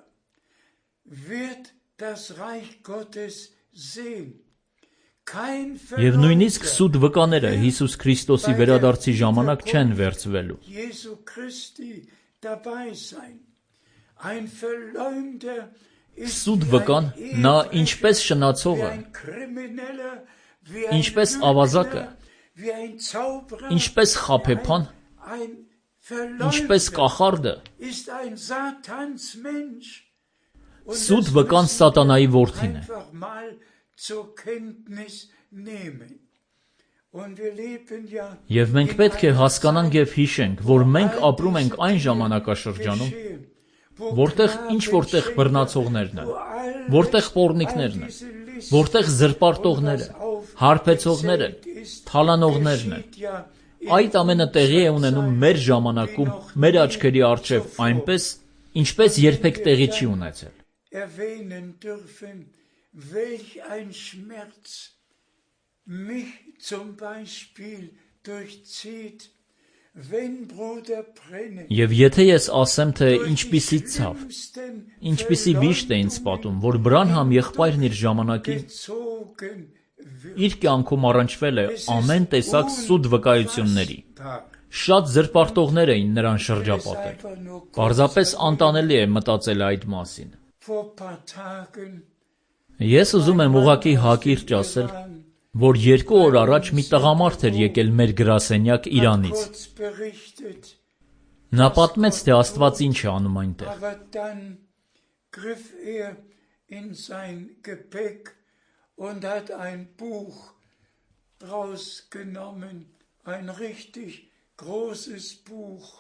wird das Reich Gottes sehen. Kein Եվ նույնիսկ Verleumder սուտ վկաները Հիսուս Քրիստոսի վերադարձի ժամանակ չեն վերցվելու։ Jesu Christi dabei sein. Ein Verleumder ist Սուտ wie վկան ein նա Ehebrecher, ինչպես wie շնացողը, ein Krimineller, wie ein ինչպես Lügner, ավազակը, wie ein Zauberer, ինչպես խաբեբան, ein ինչպես Verleumder կախարդը, ist ein Satansmensch. Und Սուտ das վկան müssen սատանայի wir որդին է։ einfach mal zur Kenntnis nehmen. Und wir leben ja Եվ մենք in պետք է einer հասկանանք Zeit, եւ հիշենք, որ մենք ապրում ենք այն ժամանակաշրջանում, geschehen, wo որտեղ Knaben, ինչ որտեղ Schänder, բռնացողներն են, wo all որտեղ das- պոռնիկներն all են, diese List որտեղ und զրպարտողները, was auf հարբեցողները, gezählt ist, թալանողներն են։ geschieht ja in Այդ ամենը տեղի է ունենում մեր ժամանակում, մեր աչքերի առջև, այնպես, ինչպես երբեք տեղի չի ունեցել։ erwähnen dürfen, welch ein Schmerz mich zum Beispiel durchzieht, wenn Bruder Brennan Եվ եթե ես ասեմ, թե durch die ինչպիսի ցավ, schlimmsten ինչպիսի վիշտ է ինձ պատում, որ Բրանհամ եղբայրն իր ժամանակին gezogen wird, իր կյանքում առնչվել է ամեն տեսակ սուտ վկայությունների։ unfassbar. Շատ զրպարտողներ էին նրան շրջապատել։ Einfach nur kurz Պարզապես անտանելի է մտածել այդ մասին։ vor paar Tagen Ես ուզում եմ ուղղակի հակիրճ ասել, որ երկու օր առաջ մի տղամարդ էր եկել մեր գրասենյակ Իրանից։ kurz berichtet, Նա պատմեց, թե Աստված ինչ է անում այնտեղ։ aber dann griff er in sein Gepäck und hat ein Buch rausgenommen, ein richtig großes Buch.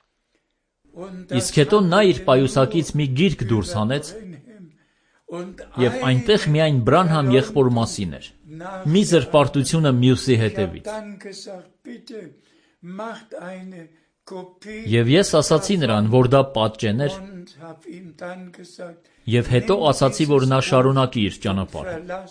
Und das Իսկ հետո նա իր պայուսակից մի գիրք դուրս հանեց եւ այնտեղ միայն Բրանհամ եղբոր մասին էր։ Մի զրպարտությունը մյուսի հետևից։ Եվ ես ասացի նրան, որ դա պատճեն էր, եւ հետո ասացի, որ նա շարունակի իր ճանապարհը։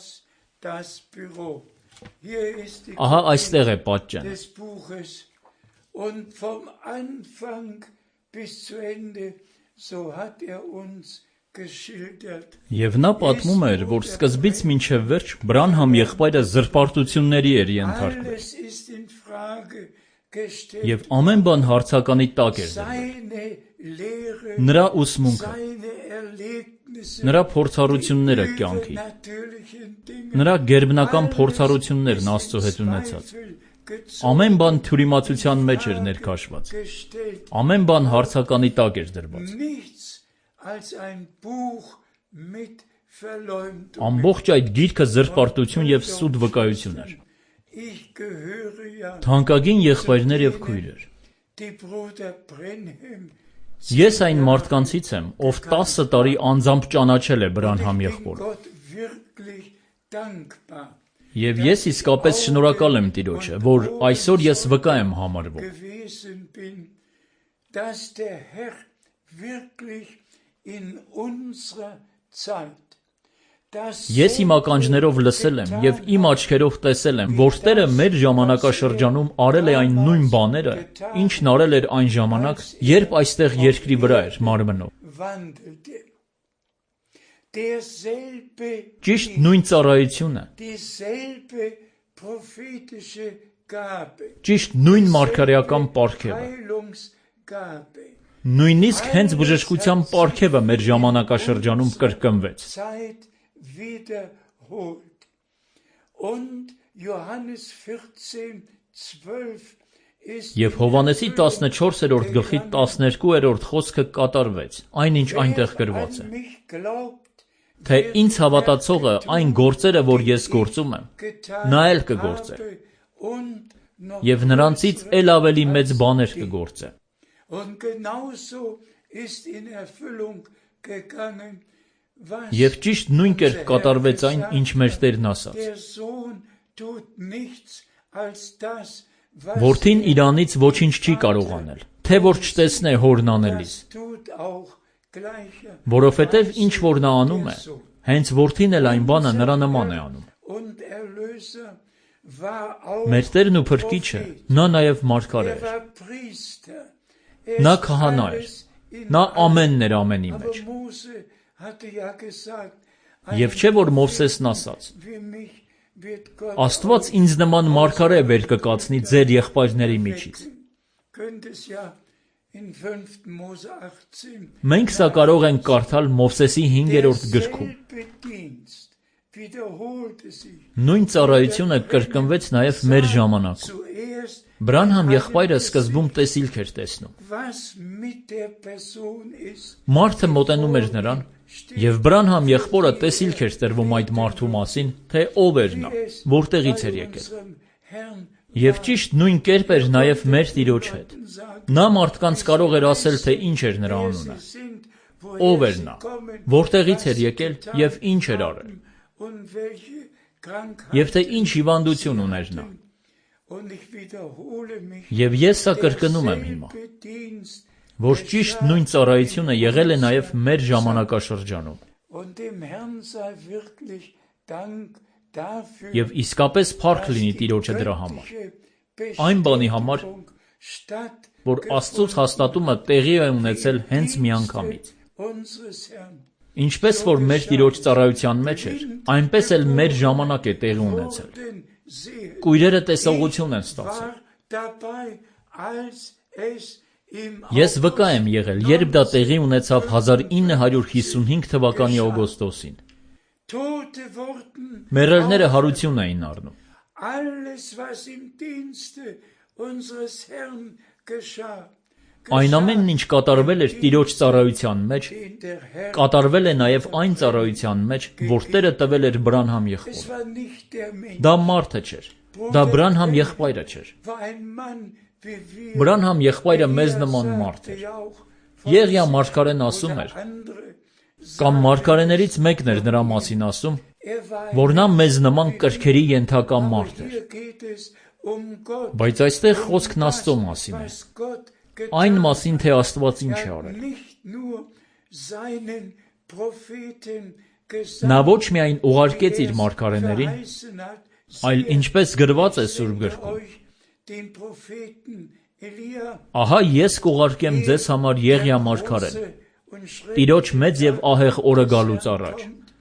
Ահա այստեղ է պատճենը։ Und vom Anfang bis zu Ende, so hat er uns geschildert. Եվ նա պատմում էր, որ սկզբից մինչև վերջ Բրանհամ եղբայրը զրպարտությունների էր ենթարկվել։ Alles ist in Frage gestellt. Եվ ամեն բան հարցականի տակ էր դրվել։ Seine Lehre, Նրա ուսմունքը, seine Erlebnisse, նրա փորձառությունները կյանքի, natürlichen Dinge, նրա գերբնական փորձառություններն Աստծո հետ ունեցած։ Ամեն բան թյուրիմացության մեջ էր ներքաշված։ gestellt. Ամեն բան հարցականի տակ էր դրված։ Nichts als ein Buch mit Verleumdung. Ամբողջ այդ գիրքը զրպարտություն եւ սուտ վկայություն էր։ Ich gehöre ja Թանկագին եղբայրներ եւ քույրեր, die Bruder Brenhem Ես այն մարդկանցից եմ, ով տասը տարի անձամբ ճանաչել է Բրանհամ եղբորը։ Եվ ես իսկապես շնորհակալ եմ Տիրոջը, որ այսօր ես վկա եմ համարվում։ Ես իմ ականջներով լսել եմ և իմ աչքերով տեսել եմ, որ Տերը մեր ժամանակաշրջանում արել է այն նույն բաները, ինչն արել էր այն ժամանակ, երբ այստեղ երկրի վրա էր մարմնով։ Ճիշտ նույն ծառայությունը, ճիշտ նույն մարգարեական պարգևը, նույնիսկ հենց բժշկության պարգևը մեր ժամանակաշրջանում կրկնվեց։ Եվ Հովհաննեսի տասնչորսերորդ գլխի տասներկուերորդ խոսքը կատարվեց, այնինչ այնտեղ գրված է, թե ինձ հավատացողը այն գործերը, որ ես գործում եմ, նա էլ կգործե, և նրանցից էլ ավելի մեծ բաներ կգործե։ Եվ ճիշտ նույն կերպ կատարվեց այն, ինչ մեր Տերն ասաց. Որդին իրանից ոչինչ չի կարող անել, թե որ չտեսնե հորն անելիս, որովհետև ինչ որ նա անում է, հենց որդին էլ այն բանը նրա նման է անում։ Մեր Տերն ու Փրկիչը, նա նաև մարգարե էր, նա քահանա էր, նա ամենն էր ամենի մեջ։ Եվ չէ որ Մովսեսն ասաց. Աստված ինձ նման մարգարե վեր կկացնի ձեր եղբայրների միջից։ Մենք սա կարող ենք կարդալ Մովսեսի հինգերորդ գրքում։ Նույն ծառայությունը կրկնվեց նաև մեր ժամանակում։ Բրանհամ եղբայրը սկզբում տեսիլք էր տեսնում։ Մարդը մոտենում էր նրան, և Բրանհամ եղբորը տեսիլք էր տրվում այդ մարդու մասին, թե ով էր նա, որտեղից էր եկել։ Եվ ճիշտ նույն կերպ էր նաև մեր Տիրոջ հետ։ Նա մարդկանց կարող էր ասել, թե ինչ էր նրա անունը, ով էր նա, որտեղից էր եկել և ինչ էր արել, և թե ինչ հիվանդություն ուներ նա։ Եվ ես սա կրկնում եմ հիմա, որ ճիշտ նույն ծառայությունը եղել է նաև մեր ժամանակաշրջանում։ Եվ իսկապես փառք լինի Տիրոջը դրա համար։ Այն բանի համար, որ Աստծուց հաստատումը տեղի է ունեցել հենց միանգամից։ Ինչպես որ մեր Տիրոջ ծառայության մեջ էր, այնպես էլ մեր ժամանակ է տեղի ունեցել։ Կույրերը տեսողություն են ստացել։ Ես վկա եմ եղել, երբ դա տեղի ունեցավ հազար ինը հարյուր հիսունհինգ թվականի օգոստոսին։ Մեռելները հարություն էին առնում։ Այն ամենն, ինչ կատարվել էր Տիրոջ ծառայության մեջ, կատարվել է նաև այն ծառայության մեջ, որ Տերը տվել էր Բրանհամ եղբորը։ Դա մարդը չէր, դա Բրանհամ եղբայրը չէր։ Բրանհամ եղբայրը մեզ նման մարդ էր։ Եղիա մարգարեն ասում էր, կամ մարգարեներից մեկն էր նրա մասին ասում, որ նա մեզ նման կրքերի ենթակա մարդ էր։ Բայց այստեղ խոսքն Աստծո մասին է, այն մասին, թե Աստված ինչ է արել։ Նա ոչ միայն ուղարկեց իր մարգարեներին, այլ ինչպես գրված է Սուրբ գրքում. Ահա ես կուղարկեմ ձեզ համար Եղիա մարգարեն, Տիրոջ մեծ և ահեղ օրը գալուց առաջ։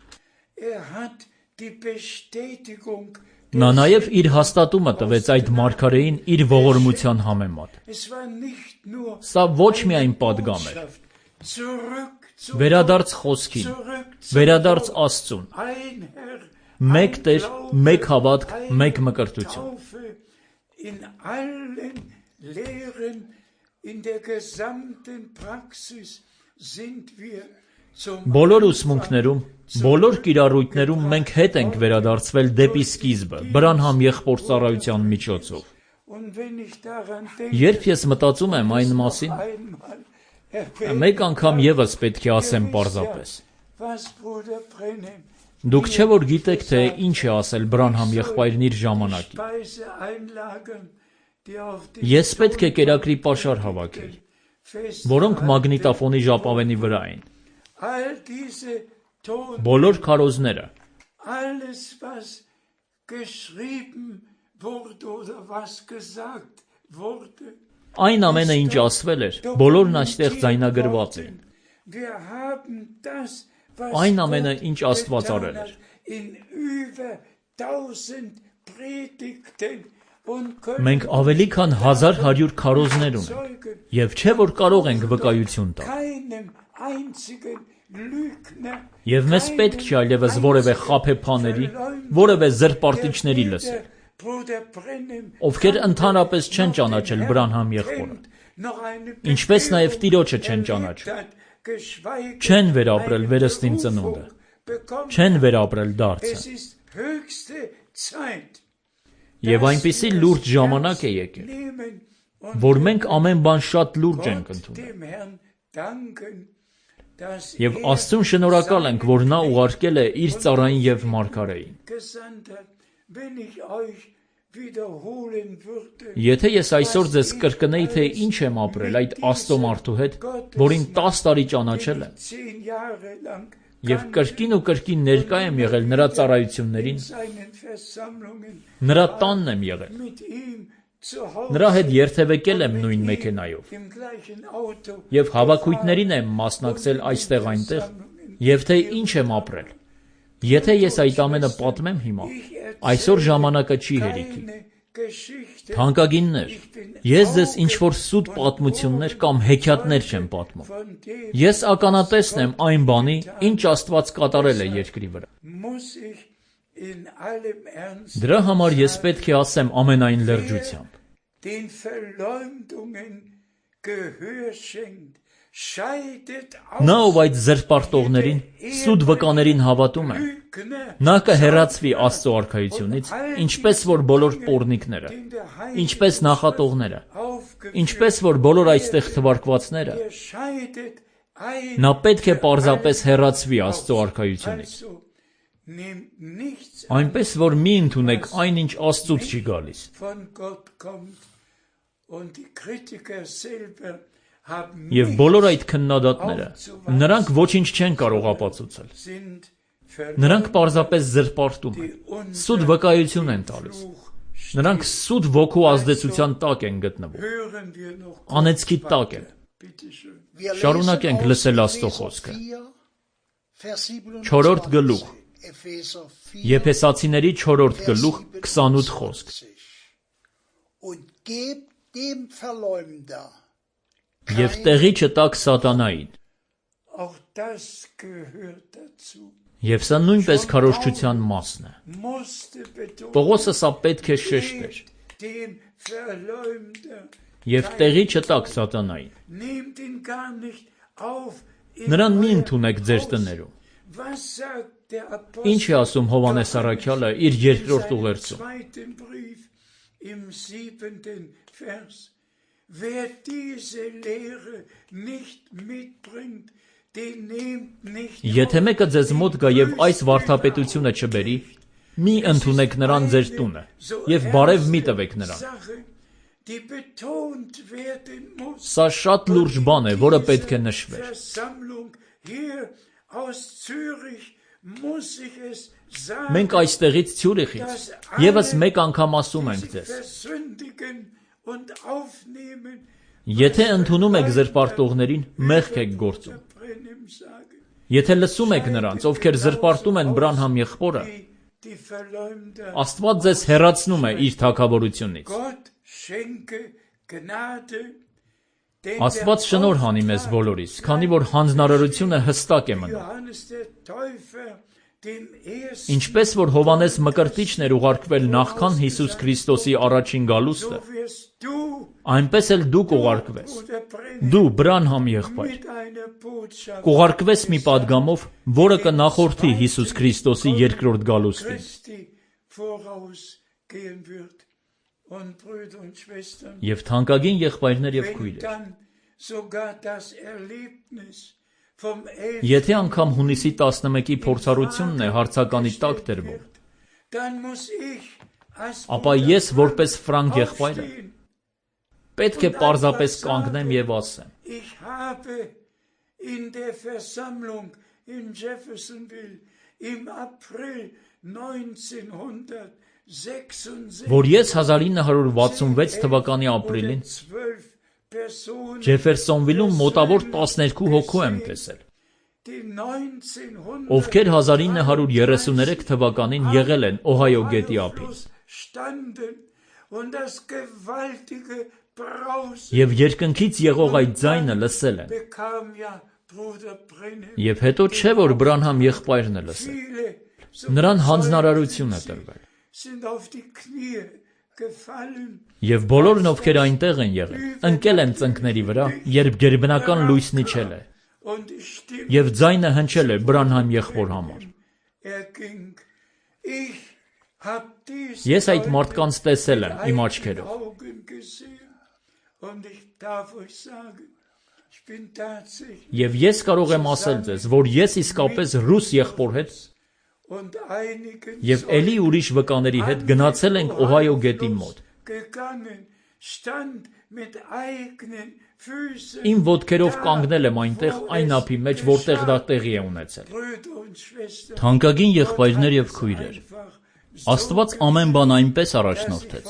Նա նաև իր հաստատումը տվեց այդ մարգարեին իր ողորմության համեմատ։ Սա ոչ միայն պատգամ էր, վերադարձ խոսքին, վերադարձ Աստծուն, մեկ Տեր, մեկ հավատք, մեկ մկրտություն։ Բոլոր ուսմունքներում, բոլոր կիրառույթներում մենք հետ ենք վերադարձվել դեպի սկիզբը, Բրանհամ եղբոր ծառայության միջոցով։ Երբ ես մտածում եմ այն մասին, Մեկ անգամ եւս պետք է ասեմ պարզապես. Դուք չէ՞ որ գիտեք, թե ինչ է ասել Բրանհամ եղբայրն իր ժամանակին։ Ես պետք է կերակրի պաշար հավաքեի, որոնք մագնիտոֆոնի ժապավենի վրա էին։ Բոլոր քարոզները, այն ամենը, ինչ ասվել էր, բոլորն այստեղ ձայնագրված էին։ Այն ամենը, ինչ Աստված արել էր։ Մենք ավելի քան հազար հարյուր քարոզներ ունենք, եւ չէ որ կարող ենք վկայություն տալ։ Եվ մեզ պետք չէ այլևս որևէ խաբեբաների, որևէ զրպարտիչների լսել, ովքեր ընդհանրապես չեն ճանաչել Բրանհամ եղբորը, ինչպես նաև Տիրոջը չեն ճանաչել, չեն վերապրել վերստին ծնունդը, չեն վերապրել դարձը։ Եվ այնպիսի լուրջ ժամանակ է եկել, որ մենք ամեն բան շատ լուրջ ենք ընդունել։ Եվ Աստծուն շնորհակալ ենք, որ նա ուղարկել է իր ծառային եւ մարգարեին։ Եթե ես այսօր ձեզ կրկնեի, թե ինչ եմ ապրել այդ Աստծո մարդու հետ, որին տասը տարի ճանաչել եմ, եւ կրկին ու կրկին ներկա եմ եղել նրա ծառայություններին, նրա տանն եմ եղել, նրա հետ երթևեկել եմ նույն մեքենայով, եւ հավաքույթներին եմ մասնակցել այստեղ-այնտեղ, եւ թե ինչ եմ ապրել։ Եթե ես այդ ամենը պատմեմ հիմա, այսօր ժամանակը չի հերիքի։ Թանկագիններ, ես ձեզ ինչ-որ սուտ պատմություններ կամ հեքիաթներ չեմ պատմում։ Ես ականատեսն եմ այն բանի, ինչ Աստված կատարել է երկրի վրա։ Դրա համար ես պետք է ասեմ ամենայն լրջությամբ. Նա, ով այդ զրպարտողներին, սուտ վկաներին հավատում է, նա կհեռացվի Աստծո արքայությունից, ինչպես որ բոլոր պոռնիկները, ինչպես նախատողները, ինչպես որ բոլոր այստեղ թվարկվածները, նա պետք է պարզապես հեռացվի Աստծո արքայությունից։ Այնպես որ մի ընդունեք այն, ինչ Աստծուց չի գալիս։ Եվ բոլոր այդ քննադատները, նրանք ոչինչ չեն կարող ապացուցել։ Նրանք պարզապես զրպարտում են, սուտ վկայություն են տալիս։ Նրանք սուտ ոգու ազդեցության տակ են գտնվում, անեծքի տակ են։ Շարունակենք լսել Աստծո խոսքը։ Չորրորդ գլուխ, Եփեսացիների չորրորդ գլուխ, քսանութ խոսք։ Եվ տեղի չտաք սատանային։ Եվ սա նույնպես քարոզչության մասն է։ Պողոսը սա պետք է շեշտեր։ Եվ տեղի չտաք սատանային։ Նրան մի ընդունեք ձեր տներում։ Ինչ է ասում Հովհաննես առաքյալը իր երկրորդ ուղերձում։ Եթե մեկը ձեզ մոտ գա եւ այս վարդապետությունը չբերի, մի ընդունեք նրան ձեր տունը եւ բարև մի տվեք նրան։ Սա շատ լուրջ բան է, որը պետք է նշվեր։ Մենք այստեղից Ցյուրիխից եւս մեկ անգամ ասում ենք ձեզ. Եթե ընդունում եք զրպարտողներին, մեղք եք գործում։ Եթե լսում եք նրանց, ովքեր զրպարտում են Բրանհամ եղբորը, Աստված ձեզ հեռացնում է իր թագավորությունից։ Աստված շնորհ անի մեզ բոլորիս, քանի որ հանձնարարությունը հստակ է մնում։ Ինչպես որ Հովհաննես Մկրտիչն էր ուղարկվել նախքան Հիսուս Քրիստոսի առաջին գալուստը, այնպես էլ դու կուղարկվես, դու Բրանհամ եղբայր, կուղարկվես մի պատգամով, որը կնախորդի Հիսուս Քրիստոսի երկրորդ գալուստին։ Եվ թանկագին եղբայրներ եւ քույրեր, sogar das Erlebnis vom elften Եթե անգամ հունիսի տասնմեկի փորձառությունն է հարցականի տակ դրվում, dann muss ich als ապա ես որպես Ֆրանկ եղբայրը պետք է պարզապես կանգնեմ եւ ասեմ. Ich habe in der Versammlung in Jeffersonville im April neunzehnhundertsechsundsechzig որ ես հազար ինը հարյուր վաթսունվեց թվականի ապրիլին Ջեֆերսոնվիլում մոտավոր տասներկու հոգու եմ տեսել, ովքեր հազար ինը հարյուր երեսուներեք թվականին եղել են Օհայո գետի ափին։ Եվ երկնքից եղող այդ ձայնը լսել են։ Եվ հետո չէ, որ Բրանհամ եղբայրն է լսել։ Նրան հանձնարարություն է տրվել։ Եվ բոլորն, ովքեր այնտեղ են եղել, ընկել են ծնկների վրա, երբ գերբնական լույսն իջել է։ Եվ ձայնը հնչել է Բրանհամ եղբոր համար։ Ես այդ մարդկանց տեսել եմ իմ աչքերով։ Եվ ես կարող եմ ասել ձեզ, որ ես իսկապես ռուս եղբոր հետ և էլի ուրիշ վկաների հետ գնացել ենք Օհայո գետի մոտ։ Իմ ոտքերով կանգնել եմ այնտեղ այն ափի մեջ, որտեղ դա տեղի է ունեցել։ Թանկագին եղբայրներ և քույրեր, Աստված ամեն բան այնպես առաջնորդեց,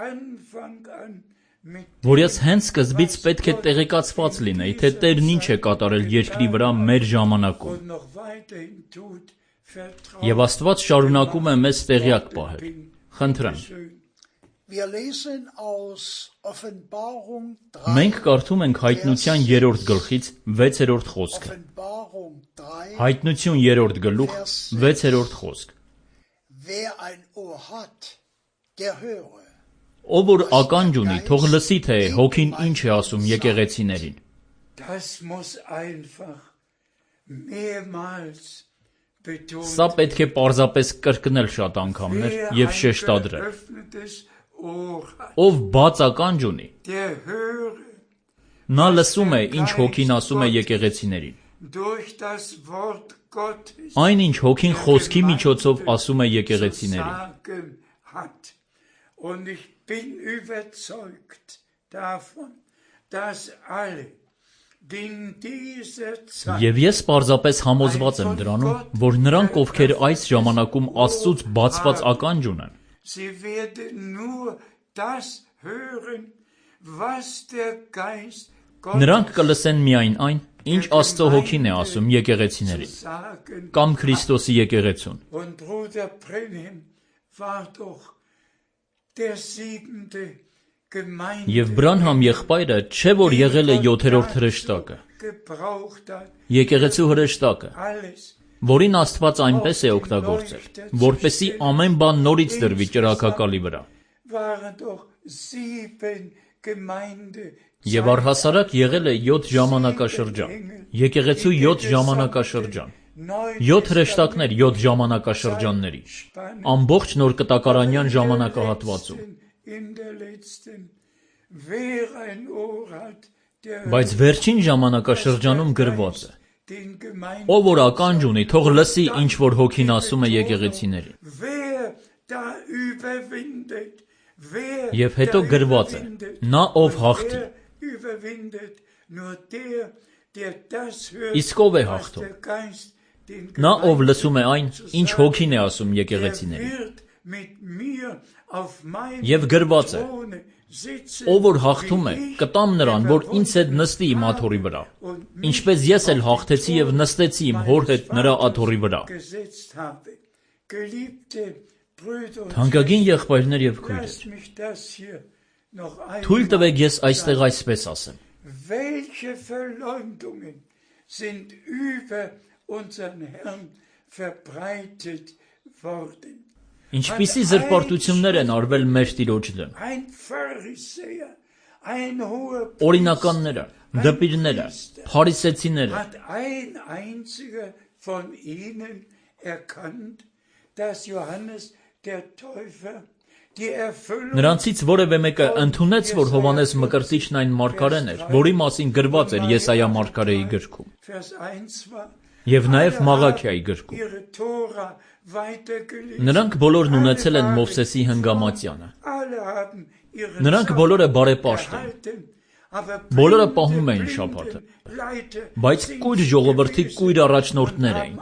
որ ես հենց սկզբից պետք է տեղեկացված լինեի, թե Տերն ինչ է կատարել երկրի վրա մեր ժամանակում։ Եվ Աստված շարունակում է մեզ տեղյակ պահել։ Խնդրեմ։ Մենք կարդում ենք Հայտնության երրորդ գլխից վեցերորդ խոսքը։ Հայտնություն երրորդ գլուխ վեցերորդ խոսք։ Ով որ ականջ ունի, թող լսի, թե Հոգին ինչ է ասում եկեղեցիներին։ Սա պետք է պարզապես կրկնել շատ անգամներ և շեշտադրել։ Ով բաց ականջ ունի, նա լսում է, ինչ Հոգին ասում է եկեղեցիներին։ Այն, ինչ Հոգին խոսքի միջոցով ասում է եկեղեցիներին։ Եվ ես պարզապես համոզված եմ դրանում, որ նրանք, ովքեր այս ժամանակում Աստծուց բացված ականջ ունեն, նրանք կլսեն միայն այն, ինչ Աստծո Հոգին է ասում եկեղեցիներին, կամ Քրիստոսի եկեղեցուն։ Եվ Բրանհամ եղբայրը չէ, որ եղել է յոթերորդ հրեշտակը, եկեղեցու հրեշտակը, որին Աստված այնպես է օգտագործել, որպեսզի ամեն բան նորից դրվի ճրագակալի վրա։ Եվ առհասարակ եղել է յոթ ժամանակաշրջան, եկեղեցու յոթ ժամանակաշրջան, յոթ հրեշտակներ յոթ ժամանակաշրջանների, ամբողջ նոր կտակարանյան ժամանակահատվածում։ Բայց վերջին ժամանակաշրջանում գրված է. ով որ ականջ ունի, թող լսի, ինչ որ Հոգին ասում է եկեղեցիներին։ Եվ հետո գրված է. նա ով հաղթի։ Իսկ ով է հաղթում։ Նա ով լսում է այն, ինչ Հոգին է ասում եկեղեցիներին։ Եվ գրված է. ով որ հաղթում է, կտամ նրան, որ ինձ հետ նստի իմ աթոռի վրա, ինչպես ես էլ հաղթեցի և նստեցի իմ հոր հետ նրա աթոռի վրա։ Թանկագին եղբայրներ և քույրեր, թույլ տվեք ես այստեղ այսպես ասեմ. Ինչպիսի զրպարտություններ են արվել մեր Տիրոջ դեմ։ Օրինականները, դպիրները, փարիսեցիները, Նրանցից որևէ մեկը ընդունեց, որ Հովհաննես Մկրտիչն այն մարգարեն էր, որի մասին գրված էր Եսայիա մարգարեի գրքում, եւ նաեւ Մաղաքիայի գրքում։ Նրանք բոլորն ունեցել են Մովսեսի հնգամատյանը։ Նրանք բոլորը բարեպաշտ են։ Բոլորը պահում էին շաբաթը, բայց կույր ժողովրդի կույր առաջնորդներ էին։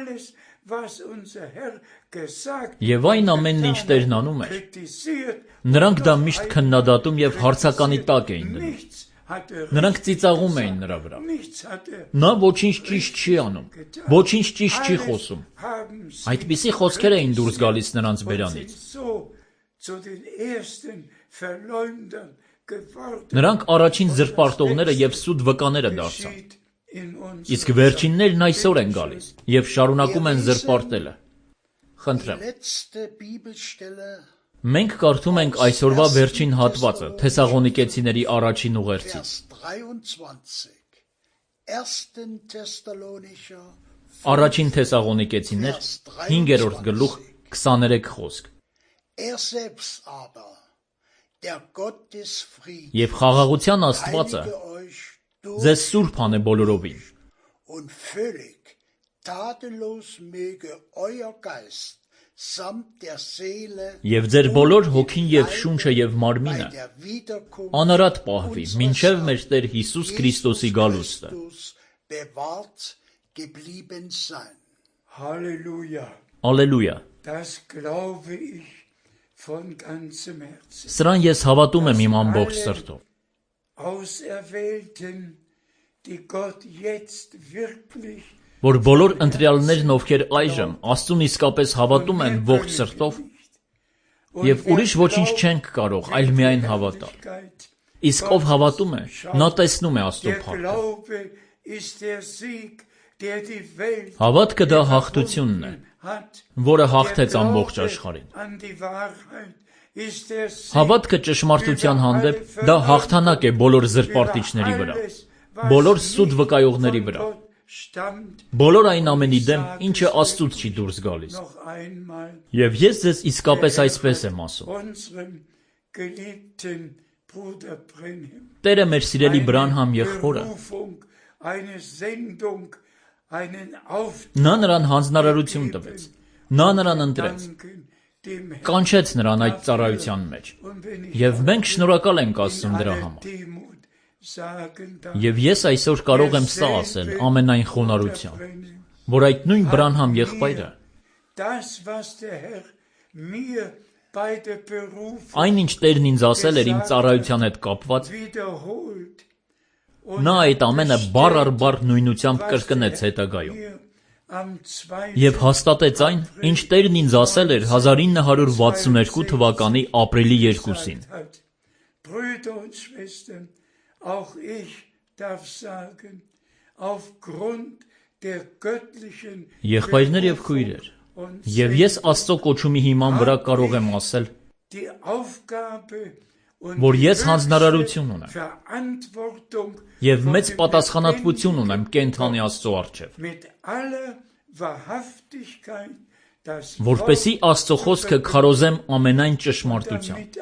Եվ այն ամենն, ինչ Տերն անում էր, նրանք դա միշտ քննադատում եւ հարցականի տակ էին դնում։ Նրանք ծիծաղում էին նրա վրա։ Նա ոչինչ ճիշտ չի անում, ոչինչ ճիշտ չի խոսում։ Այդպիսի խոսքեր էին դուրս գալիս նրանց բերանից։ Նրանք առաջին զրպարտողները եւ սուտ վկաները դարձան։ Իսկ վերջիններն այսօր են գալիս եւ շարունակում են զրպարտելը։ Խնդրեմ։ Մենք կարդում ենք այսօրվա վերջին հատվածը Թեսաղոնիկեցիների առաջին ուղերձից։ Առաջին Թեսաղոնիկեցիներ հինգերորդ գլուխ քսաներեք խոսք։ Եվ խաղաղության Աստվածը ձեզ սուրբ անե բոլորովին։ Եվ ձեր բոլոր հոգին եւ շունչը եւ մարմինը անարատ պահվի, մինչև մեր Տեր Հիսուս Քրիստոսի գալուստը։ Ալելույա։ Սրան ես հավատում եմ իմ ամբողջ սրտով։ Որ բոլոր ընտրյալներն, ովքեր այժմ Աստծուն իսկապես հավատում են ողջ սրտով, եւ ուրիշ ոչինչ չենք կարող, այլ միայն հավատալ։ Իսկ ով հավատում է, նա տեսնում է Աստծո փառքը։ Հավատքը դա հաղթությունն է, որը հաղթեց ամբողջ աշխարհին։ Հավատքը ճշմարտության հանդեպ դա հաղթանակ է բոլոր զրպարտիչների վրա, բոլոր սուտ վկայողների վրա, բոլոր այն ամենի դեմ, ինչը Աստծուց չի դուրս գալիս։ Եվ ես ձեզ իսկապես այսպես եմ ասում. Տերը մեր սիրելի Բրանհամ եղբորը, նա նրան հանձնարարություն տվեց, նա նրան ընտրեց, կանչեց նրան այդ ծառայության մեջ, եւ մենք շնորհակալ ենք Աստծուն դրա համար։ Եվ ես այսօր կարող եմ սա ասել ամենայն խոնարհությամբ, որ այդ նույն Բրանհամ եղբայրը, այն ինչ Տերն ինձ ասել էր իմ ծառայության հետ կապված, նա այդ ամենը բառ առ բառ նույնությամբ կրկնեց հետագայում։ Եվ հաստատեց այն, ինչ Տերն ինձ ասել էր հազար ինը հարյուր վաթսունութ թվականի ապրիլի երկուսին։ Եղբայրներ եւ քույրեր, եւ ես Աստծո կոչումի հիման վրա կարող եմ ասել, որ ես հանձնարարություն ունեմ եւ մեծ պատասխանատվություն ունեմ կենդանի Աստծո առջեւ, որպեսզի Աստծո խոսքը քարոզեմ ամենայն ճշմարտությամբ։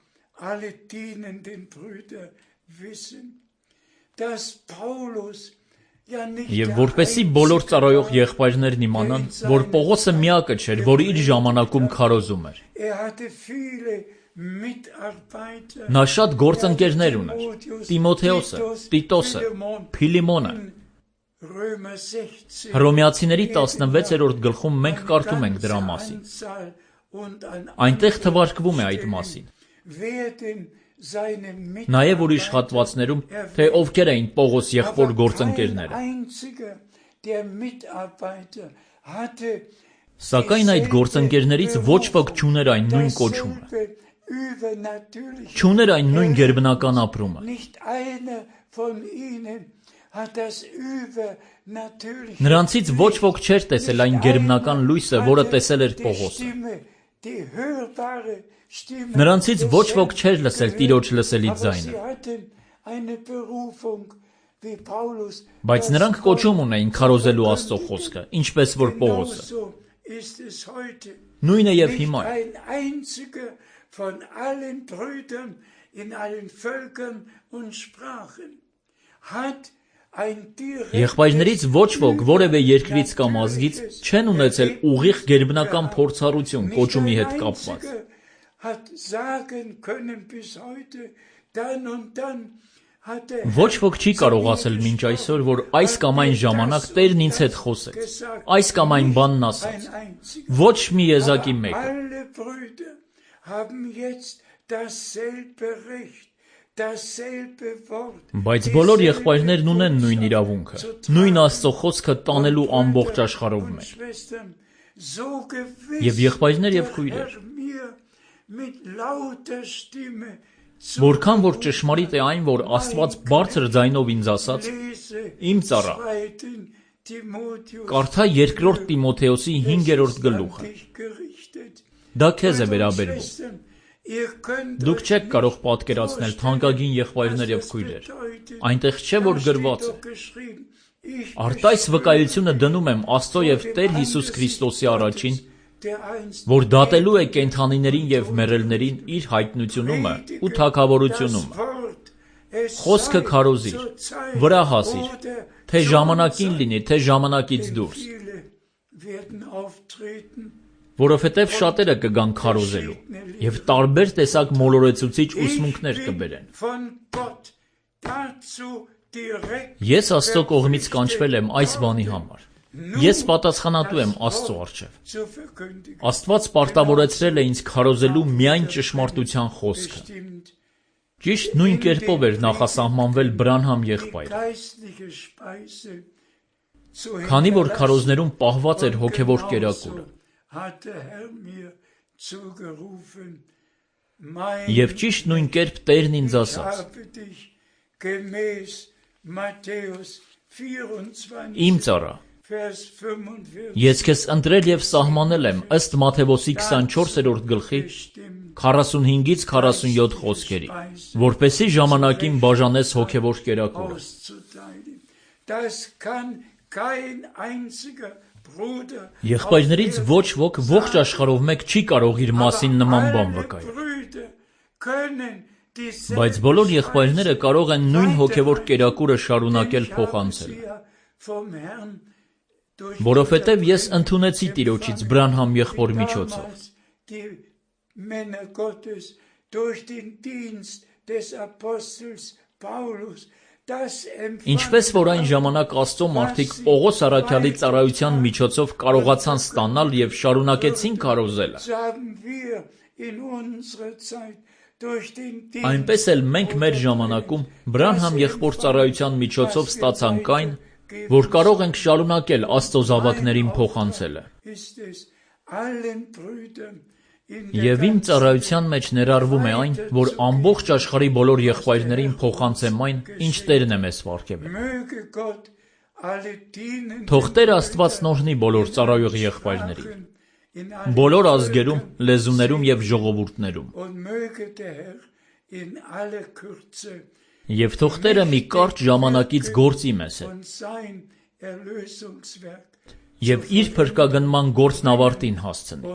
Եվ որպեսզի բոլոր ծառայող եղբայրներն իմանան, որ Պողոսը միակը չէր, որ իր ժամանակում քարոզում էր։ Նա շատ գործընկերներ ուներ՝ Տիմոթեոսը, Տիտոսը, Փիլիմոնը։ Հռոմեացիների տասնվեցերորդ գլխում մենք կարդում ենք դրա մասին։ Այնտեղ թվարկվում է այդ մասին։ Նաև ուրիշ հատվածներում, թե ովքեր էին Պողոս եղբոր գործընկերները։ Սակայն այդ գործընկերներից ոչ ոք չուներ այն նույն կոչումը, չուներ այն նույն գերբնական ապրումը։ Նրանցից ոչ ոք չէր տեսել այն գերբնական լույսը, որը տեսել էր Պողոսը։ Նրանցից ոչ ոք չէր լսել Տիրոջ լսելի ձայնը։ Բայց նրանք կոչում ունեին քարոզելու Աստծո խոսքը, ինչպես որ Պողոսը։ Նույնը եւ հիմա։ von allen Brüdern in allen Völkern und Sprachen, hat ein Եղբայրներից ոչ ոք որևէ երկրից կամ ազգից չեն ունեցել ուղիղ գերբնական փորձառություն կոչումի հետ կապված։ Ոչ ոք չի կարող ասել մինչ այսօր, որ այս կամ այն ժամանակ Տերն ինձ հետ խոսեց, այս կամ այն բանն ասաց։ Ոչ մի եզակի մեկը։ Բայց բոլոր եղբայրներն ունեն նույն իրավունքը, նույն Աստծո խոսքը տանելու ամբողջ աշխարհով մեր։ Եվ եղբայրներ եւ քույրեր, որքան որ ճշմարիտ է այն, որ Աստված բարձր ձայնով ինձ ասաց, իմ ծառա, կարդա երկրորդ Տիմոթեոսի հինգերորդ գլուխը։ Դա քեզ է վերաբերվում։ Դուք չեք կարող պատկերացնել թանկագին եղբայրներ եւ քույրեր։ Այնտեղ չէ որ գրված է. Արտայս վկայությունը դնում եմ Աստծո եւ Տեր Հիսուս Քրիստոսի առաջին, որ դատելու է կենդանիներին եւ մեռելներին իր հայտնությունումը ու թագավորությունումը։ Խոսքը քարոզիր, վրա հասիր, թե ժամանակին լինի, թե ժամանակից դուրս։ Որովհետև շատերը կգան քարոզելու եւ տարբեր տեսակ մոլորեցուցիչ ուսմունքներ կբերեն։ Ես Աստծո կողմից կանչվել եմ այս բանի համար։ Ես պատասխանատու եմ Աստծո առջև։ Աստված պարտավորեցրել է ինձ քարոզելու միայն ճշմարտության խոսքը։ Ճիշտ նույն կերպով էր նախասահմանվել Բրանհամ եղբայրը։ Քանի որ քարոզներում պահված էր հոգևոր կերակուրը։ Եվ ճիշտ նույն կերպ Տերն ինձ ասաց. Իմ ծառա, ես քեզ ընտրել եւ սահմանել եմ ըստ Մատթեոսի քսանչորսերորդ գլխի քառասունհինգից քառասունյոթ խոսքերի, որպեսզի ժամանակին բաժանես հոգևոր կերակուրը։ Եղբայրներից ոչ ոք ողջ աշխարհով մեկ չի կարող իր մասին նման բան վկայել։ Բայց բոլոր եղբայրները կարող են նույն հոգևոր կերակուրը շարունակել փոխանցել։ Որովհետև ես ընդունեցի Տիրոջից Բրանհամ եղբոր միջոցով։ Ինչպես որ այն ժամանակ Աստծո մարդիկ Պողոս առաքյալի ծառայության միջոցով կարողացան ստանալ եւ շարունակեցին քարոզելը, այնպես էլ մենք մեր ժամանակում Բրանհամ եղբոր ծառայության միջոցով ստացանք այն, որ կարող ենք շարունակել Աստծո զավակներին փոխանցելը։ Եվ իմ ծառայության մեջ ներառվում է այն, որ ամբողջ աշխարհի բոլոր եղբայրներին փոխանցեմ այն, ինչ Տերն է մեզ պարգևել։ Թող Տեր Աստված նորհնի բոլոր ծառայող եղբայրներին, բոլոր ազգերում, լեզուներում եւ ժողովուրդներում։ Եվ թող Տերը մի կարճ ժամանակից գործի մեզ հետ եւ իր փրկագնման գործն ավարտին հասցնի։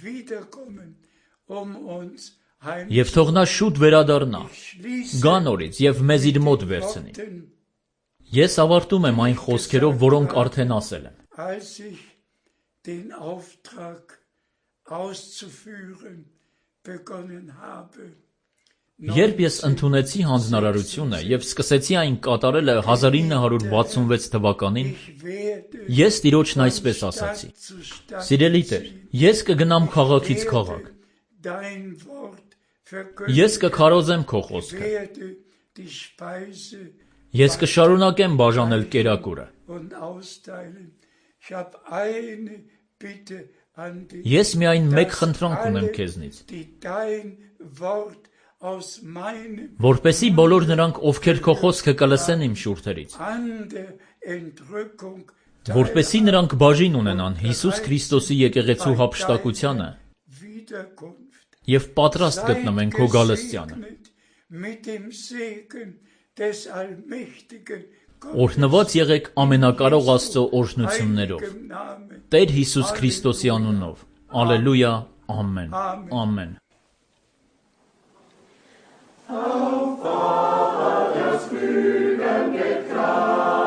Եվ թող նա շուտ վերադառնա, գա նորից եւ մեզ իր մոտ վերցնի։ Ես ավարտում եմ այն խոսքերով, որոնք արդեն ասել եմ։ Երբ ես ընդունեցի հանձնարարությունը եւ սկսեցի այն կատարելը հազար ինը հարյուր վաթսունվեց թվականին, ես Տիրոջն այսպես ասացի. Սիրելի Տեր, ես կգնամ քաղաքից քաղաք։ Ես կքարոզեմ քո խոսքը։ Ես կշարունակեմ բաժանել կերակուրը։ Ես միայն մեկ խնդրանք ունեմ քեզնից, որպեսզի բոլոր նրանք, ովքեր քո խոսքը կլսեն իմ շուրթերից, որպեսզի նրանք բաժին ունենան Հիսուս Քրիստոսի եկեղեցու հափշտակությանը եւ պատրաստ գտնվեն քո գալստյանը։ Օրհնված եղեք ամենակարող Աստծո օրհնություններով։ Տեր Հիսուս Քրիստոսի անունով։ Ալելույա, ամեն, ամեն։ auf alles blühende Kraft.